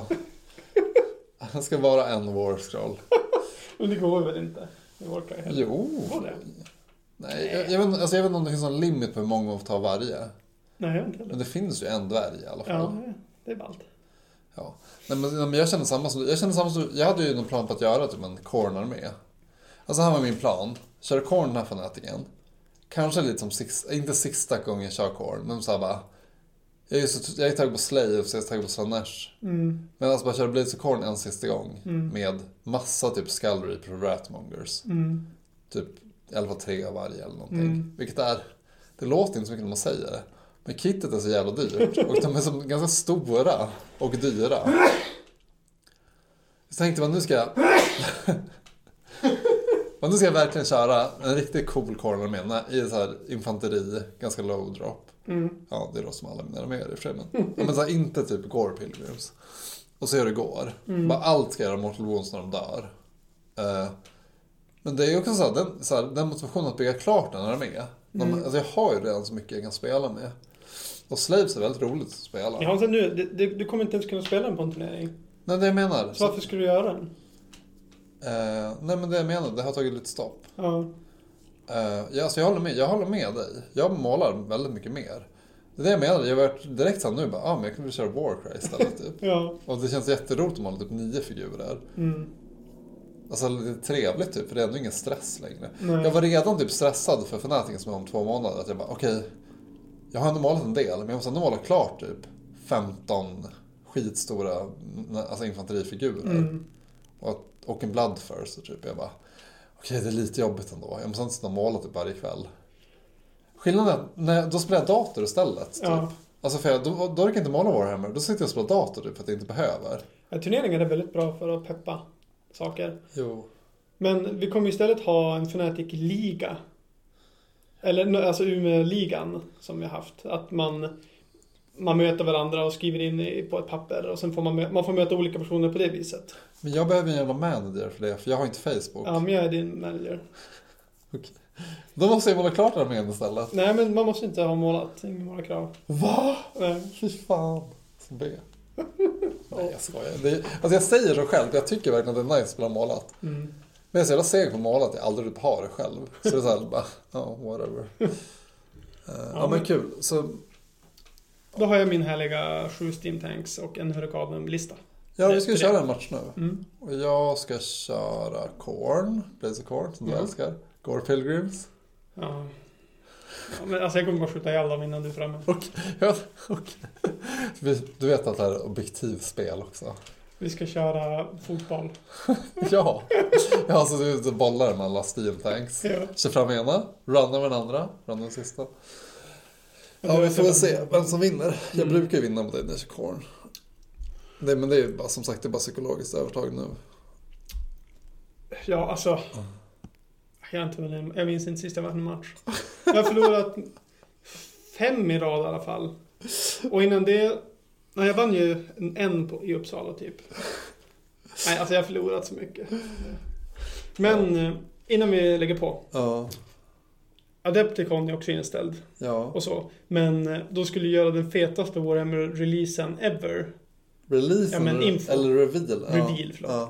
Det ska vara en War Scroll. Men det går väl inte med Warcry heller? Jo. Går det? Nej, jag, jag, vet, alltså jag vet inte om det finns någon limit på hur många man får ta varje. Nej, jag inte heller. Men det finns ju en dvärg i alla fall. Ja, det är ballt. Ja. Nej, men, men jag känner samma som jag känner samma som jag hade ju någon plan på att göra typ en corner med. Alltså här var min plan. Kör corner här från igen. Kanske lite som six, inte sista gången jag kör corner, men så här bara. Jag är så jag är taggad på Slave så jag är taggad på Slanesh. Mm. Men alltså bara köra Blades of Corn en sista gång mm. med massa typ Skull Reaper och Ratmongers. Mm. Typ i alla fall tre av varje eller någonting. Mm. Vilket är det låter inte så mycket när man säger det. Men kittet är så jävla dyrt. Och de är så ganska stora och dyra. Så tänkte man nu ska jag... Men nu ska jag verkligen köra en riktigt cool corner med i så här infanteri, ganska low drop. Mm. Ja, det är då som alla mina mer i och för sig. Men, ja, men så här, inte typ Gore Pilgrims. Och så hur det går. Mm. Bara allt ska göra Mortal Wounds när de dör. Uh, men det är också så här, den, så här, den motivationen att bygga klart den när de är. De, Mm. alltså jag har ju redan så mycket jag kan spela med. Och Slaves är väldigt roligt att spela. Ja, alltså nu, det, det, du kommer inte ens kunna spela den på en turnering. Nej, det jag menar. Så varför skulle du göra den? Uh, nej, men det jag menar, det har tagit lite stopp. Ja. Uh, ja, alltså jag håller med, jag håller med dig. Jag målar väldigt mycket mer. Det är det jag menar, jag har varit direkt så nu bara, ah, men jag kan väl köra Warcry istället typ. Ja. Och det känns jätteroligt att måla typ nio figurer. Mm. Alltså lite trevligt typ, för det är ändå ingen stress längre. Nej. Jag var redan typ stressad för Fnatic som är om två månader. Att jag bara, okej, okay, jag har ändå målat en del, men jag måste ändå måla klart typ femton skitstora alltså infanterifigurer. Mm. Och, och en Bloodthirster typ. Jag bara, okej, okay, det är lite jobbigt ändå. Jag måste inte måla typ varje kväll. Skillnaden är att när, då spelar jag dator istället. Typ. Ja. Alltså för jag, då, då orkar jag inte måla Warhammer. Då sitter jag och spelar dator typ för att jag inte behöver. Ja, turneringar är väldigt bra för att peppa saker. Jo. Men vi kommer istället ha en Fnatic-liga. Eller alltså Umeå-ligan som vi har haft. Att man, man möter varandra och skriver in i, på ett papper. Och sen får man, man får möta olika personer på det viset. Men jag behöver en jävla manager för det. För jag har inte Facebook. Ja, men jag är din manager. Okej. Då måste jag måla klart den med istället. Nej, men man måste inte ha målat. Ingen måla krav. Va? Nej. Fy fan. Så be. Nej, jag skojar. Det är, alltså jag säger så själv. Jag tycker verkligen att det är nice att spela målat. Mm. Men jag är så jävla seg på målat. Jag aldrig typ har det själv. Så det är så här bara, ja, oh, whatever. Uh, ja, ja, men kul. Så... Då har jag min härliga sju Steam Tanks och en Hurricanum-lista. Ja, vi ska köra en match nu. Mm. Och jag ska köra Korn. Blaze of Korn, som du ja. älskar. Gore Pilgrims. Ja. Ja, men alltså jag kommer bara skjuta ihjäl dem innan du är framme. Okej, ja, okej. Du vet att det här är objektivspel också. Vi ska köra fotboll. Ja, ja alltså du, du bollar med alla Steam Tanks. Ja. Kör fram ena, runnar med den andra, runnar den sista. Ja, vi får väl se vem som vinner. Jag mm. brukar ju vinna mot dig när jag kör Korn. Det, men det är bara, som sagt, det är bara psykologiskt övertag nu. Ja, alltså... Mm. Jag, inte väl, jag minns inte sist jag var en match. Jag har förlorat fem i rad i alla fall. Och innan det... Nej, jag vann ju en, en på, i Uppsala typ. Nej, alltså jag har förlorat så mycket. Men ja. Innan vi lägger på. Ja. Adepticon är också inställd. Ja. Och så. Men då skulle göra den fetaste Warhammer-releasen ever. Releasen? Ja, men info. Eller reveal? Reveal, förlåt. Ja.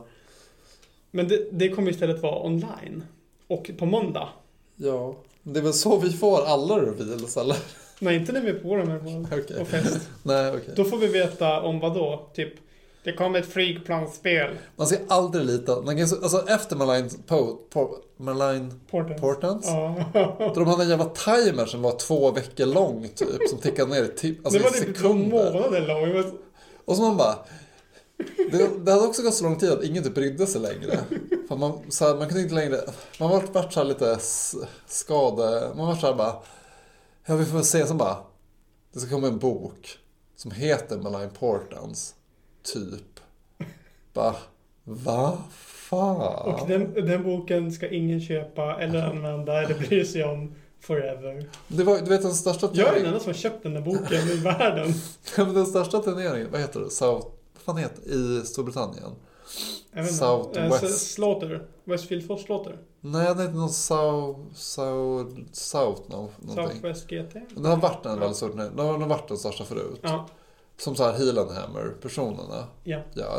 Men det, det kommer istället vara online. Och på måndag. Ja, det är väl så vi får alla reveals, eller? Nej, inte när vi är på dem här på, okay. på fest. Nej, okej. Okay. Då får vi veta om vad då? Typ, det kommer ett flygplansspel. Man ska aldrig lita. Man kan, alltså efter Malign po, po, Malign Portents. Portents ja. Då de hade en jävla timer som var två veckor lång typ. Som tickade ner i typ, alltså det var i typ sekunder. månader lång. Men... Och så man bara... Det, det hade också gått så lång tid att ingen typ brydde sig längre. För man, så här, man kunde inte längre... Man var varit så här lite skade... Man var så här bara... Ja, vi får se som bara... Det ska komma en bok som heter Malign Portents. Typ. Bara... Va? Fan? Och den, den boken ska ingen köpa eller använda eller bry sig om forever. Det var, du vet den största turneringen... Jag är den enda som har köpt den där boken i världen. Den största turneringen, vad heter det? South... Vad fan heter det? I Storbritannien? Southwest. Äh, Slaughter. Westfield Force Slaughter. Nej, det är inte någon South... South... South no, någonting. Southwest G T. Den har varit en ja. väldigt stor turnering. Den har varit den största förut. Ja. Som så här Heelanhammer-personerna ja. gör.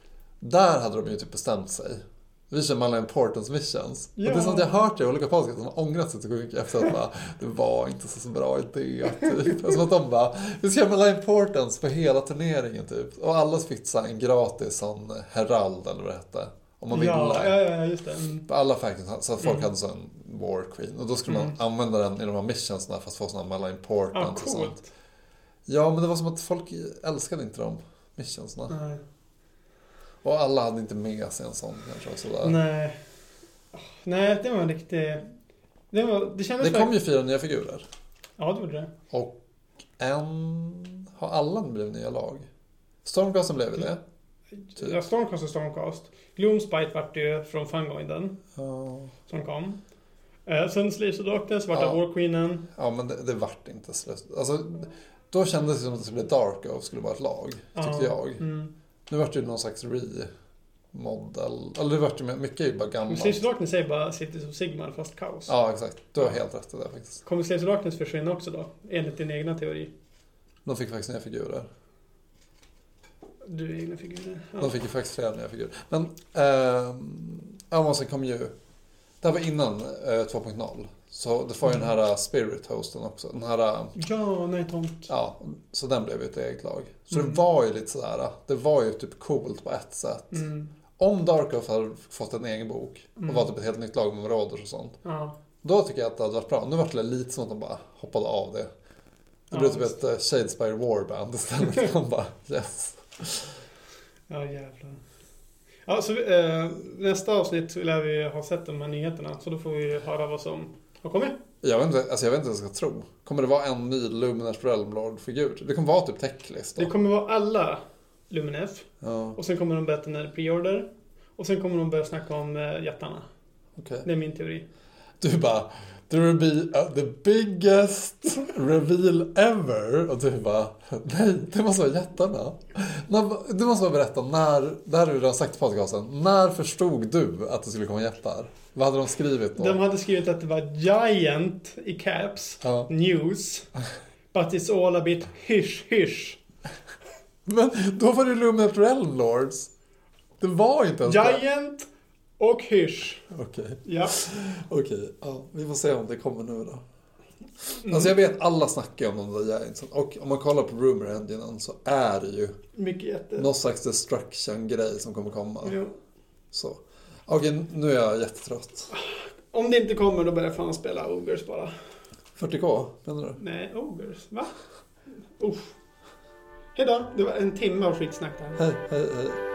Där hade de ju typ bestämt sig. Vi kör Malign Portents Missions. Ja. Och det är som att jag har hört i olika podcast som har ångrat sig så mycket efter att bara, det var inte så, så bra idé. Typ. Som att de bara, vi ska göra Malign Portents på hela turneringen typ. Och alla fick så en gratis sån Herald eller vad det hette. Om man ville. Ja, ja, ja, just det. Mm. På alla factions, så att folk mm. hade sån War Queen. Och då skulle mm. man använda den i de här missionsna fast få såna Malign Portents ah, och sånt. Ja, men det var som att folk älskade inte de missionsna. Nej. Och alla hade inte med sig en sån kanske. Och sådär. Nej. Nej, det var en riktig... Det, var, det, kändes det kom ju fyra nya figurer. Ja, det gjorde det. Och en... Har alla blivit nya lag? Stormcasten blev det. Typ. Ja, Stormcast och Stormcast. Gloomspite vart ju från Fangoinden. Ja. Som kom. Eh, sen Slaves of Darkness vart ja. War Queenen. Ja, men det, det vart inte slut. Alltså, då kändes det som att det skulle bli Dark Oath skulle vara ett lag. Tyckte ja. jag. Mm. Nu vart det ju någon slags re-modell. Eller det vart ju mycket ju bara gammalt. Slaves of Darkness är bara Cities of Sigmar fast kaos. Ja, exakt. Du har helt rätt i det faktiskt. Kommer Slaves of Darkness försvinna också då? Enligt din egna teori. De fick faktiskt nya figurer. Du egna figurer. Ja. De fick ju faktiskt flera nya figurer. Men eh, Amazon kom ju... Det här var innan eh, två punkt noll. Så det var ju mm. den här Spirit Hosten också. Den här... Ja, nej, tomt. Ja, så den blev ju ett eget lag. Så mm. det var ju lite sådär... Det var ju typ coolt på ett sätt. Mm. Om Dark Oath hade fått en egen bok och mm. var typ ett helt nytt lag med Marauders och sånt. Ja. Då tycker jag att det hade varit bra. Nu var det lite som att de bara hoppade av det. Det ja, blev typ visst. ett Shadespire Warband istället. De bara, yes. Ja, jävlar. Ja, så eh, nästa avsnitt lär vi ha sett de här nyheterna. Så då får vi höra vad som har kommit. Jag vet inte, alltså jag vet inte vad jag ska tro. Kommer det vara en ny Lumineth Realm Lord-figur? Det kommer vara typ Techlist då. Det kommer vara alla Lumineth. Ja. Och sen kommer de berätta när det är pre-order. Och sen kommer de börja snacka om äh, jättarna. Okay. Det är min teori. Du bara, det will be uh, the biggest reveal ever. Och du bara, nej, det måste vara jättarna. När, du måste bara berätta, när, det här har du redan sagt i podcasten. När förstod du att det skulle komma jättar? Vad hade de skrivit då? De hade skrivit att det var giant i caps, ja. news. But it's all a bit hysch hysch. Men då var det Lumineth Realm Lords. Det var inte ens giant det. Och hysch. Okej. Okay. Ja. Okej, okay. Ja, vi får se om det kommer nu då. Mm. Alltså jag vet, alla snackar om de där Giantsen. Och om man kollar på Rumor Enginen så är det ju mycket jätte. någon slags destruction-grej som kommer komma. Jo. Så. Okej, okay, nu är jag jättetrött. Om det inte kommer då börjar jag fan spela Ogres bara. fyrtio K, menar du? Nej, Ogres. Va? Uff. Hejdå, det var en timme av skitsnack där. Hej, hej, hej.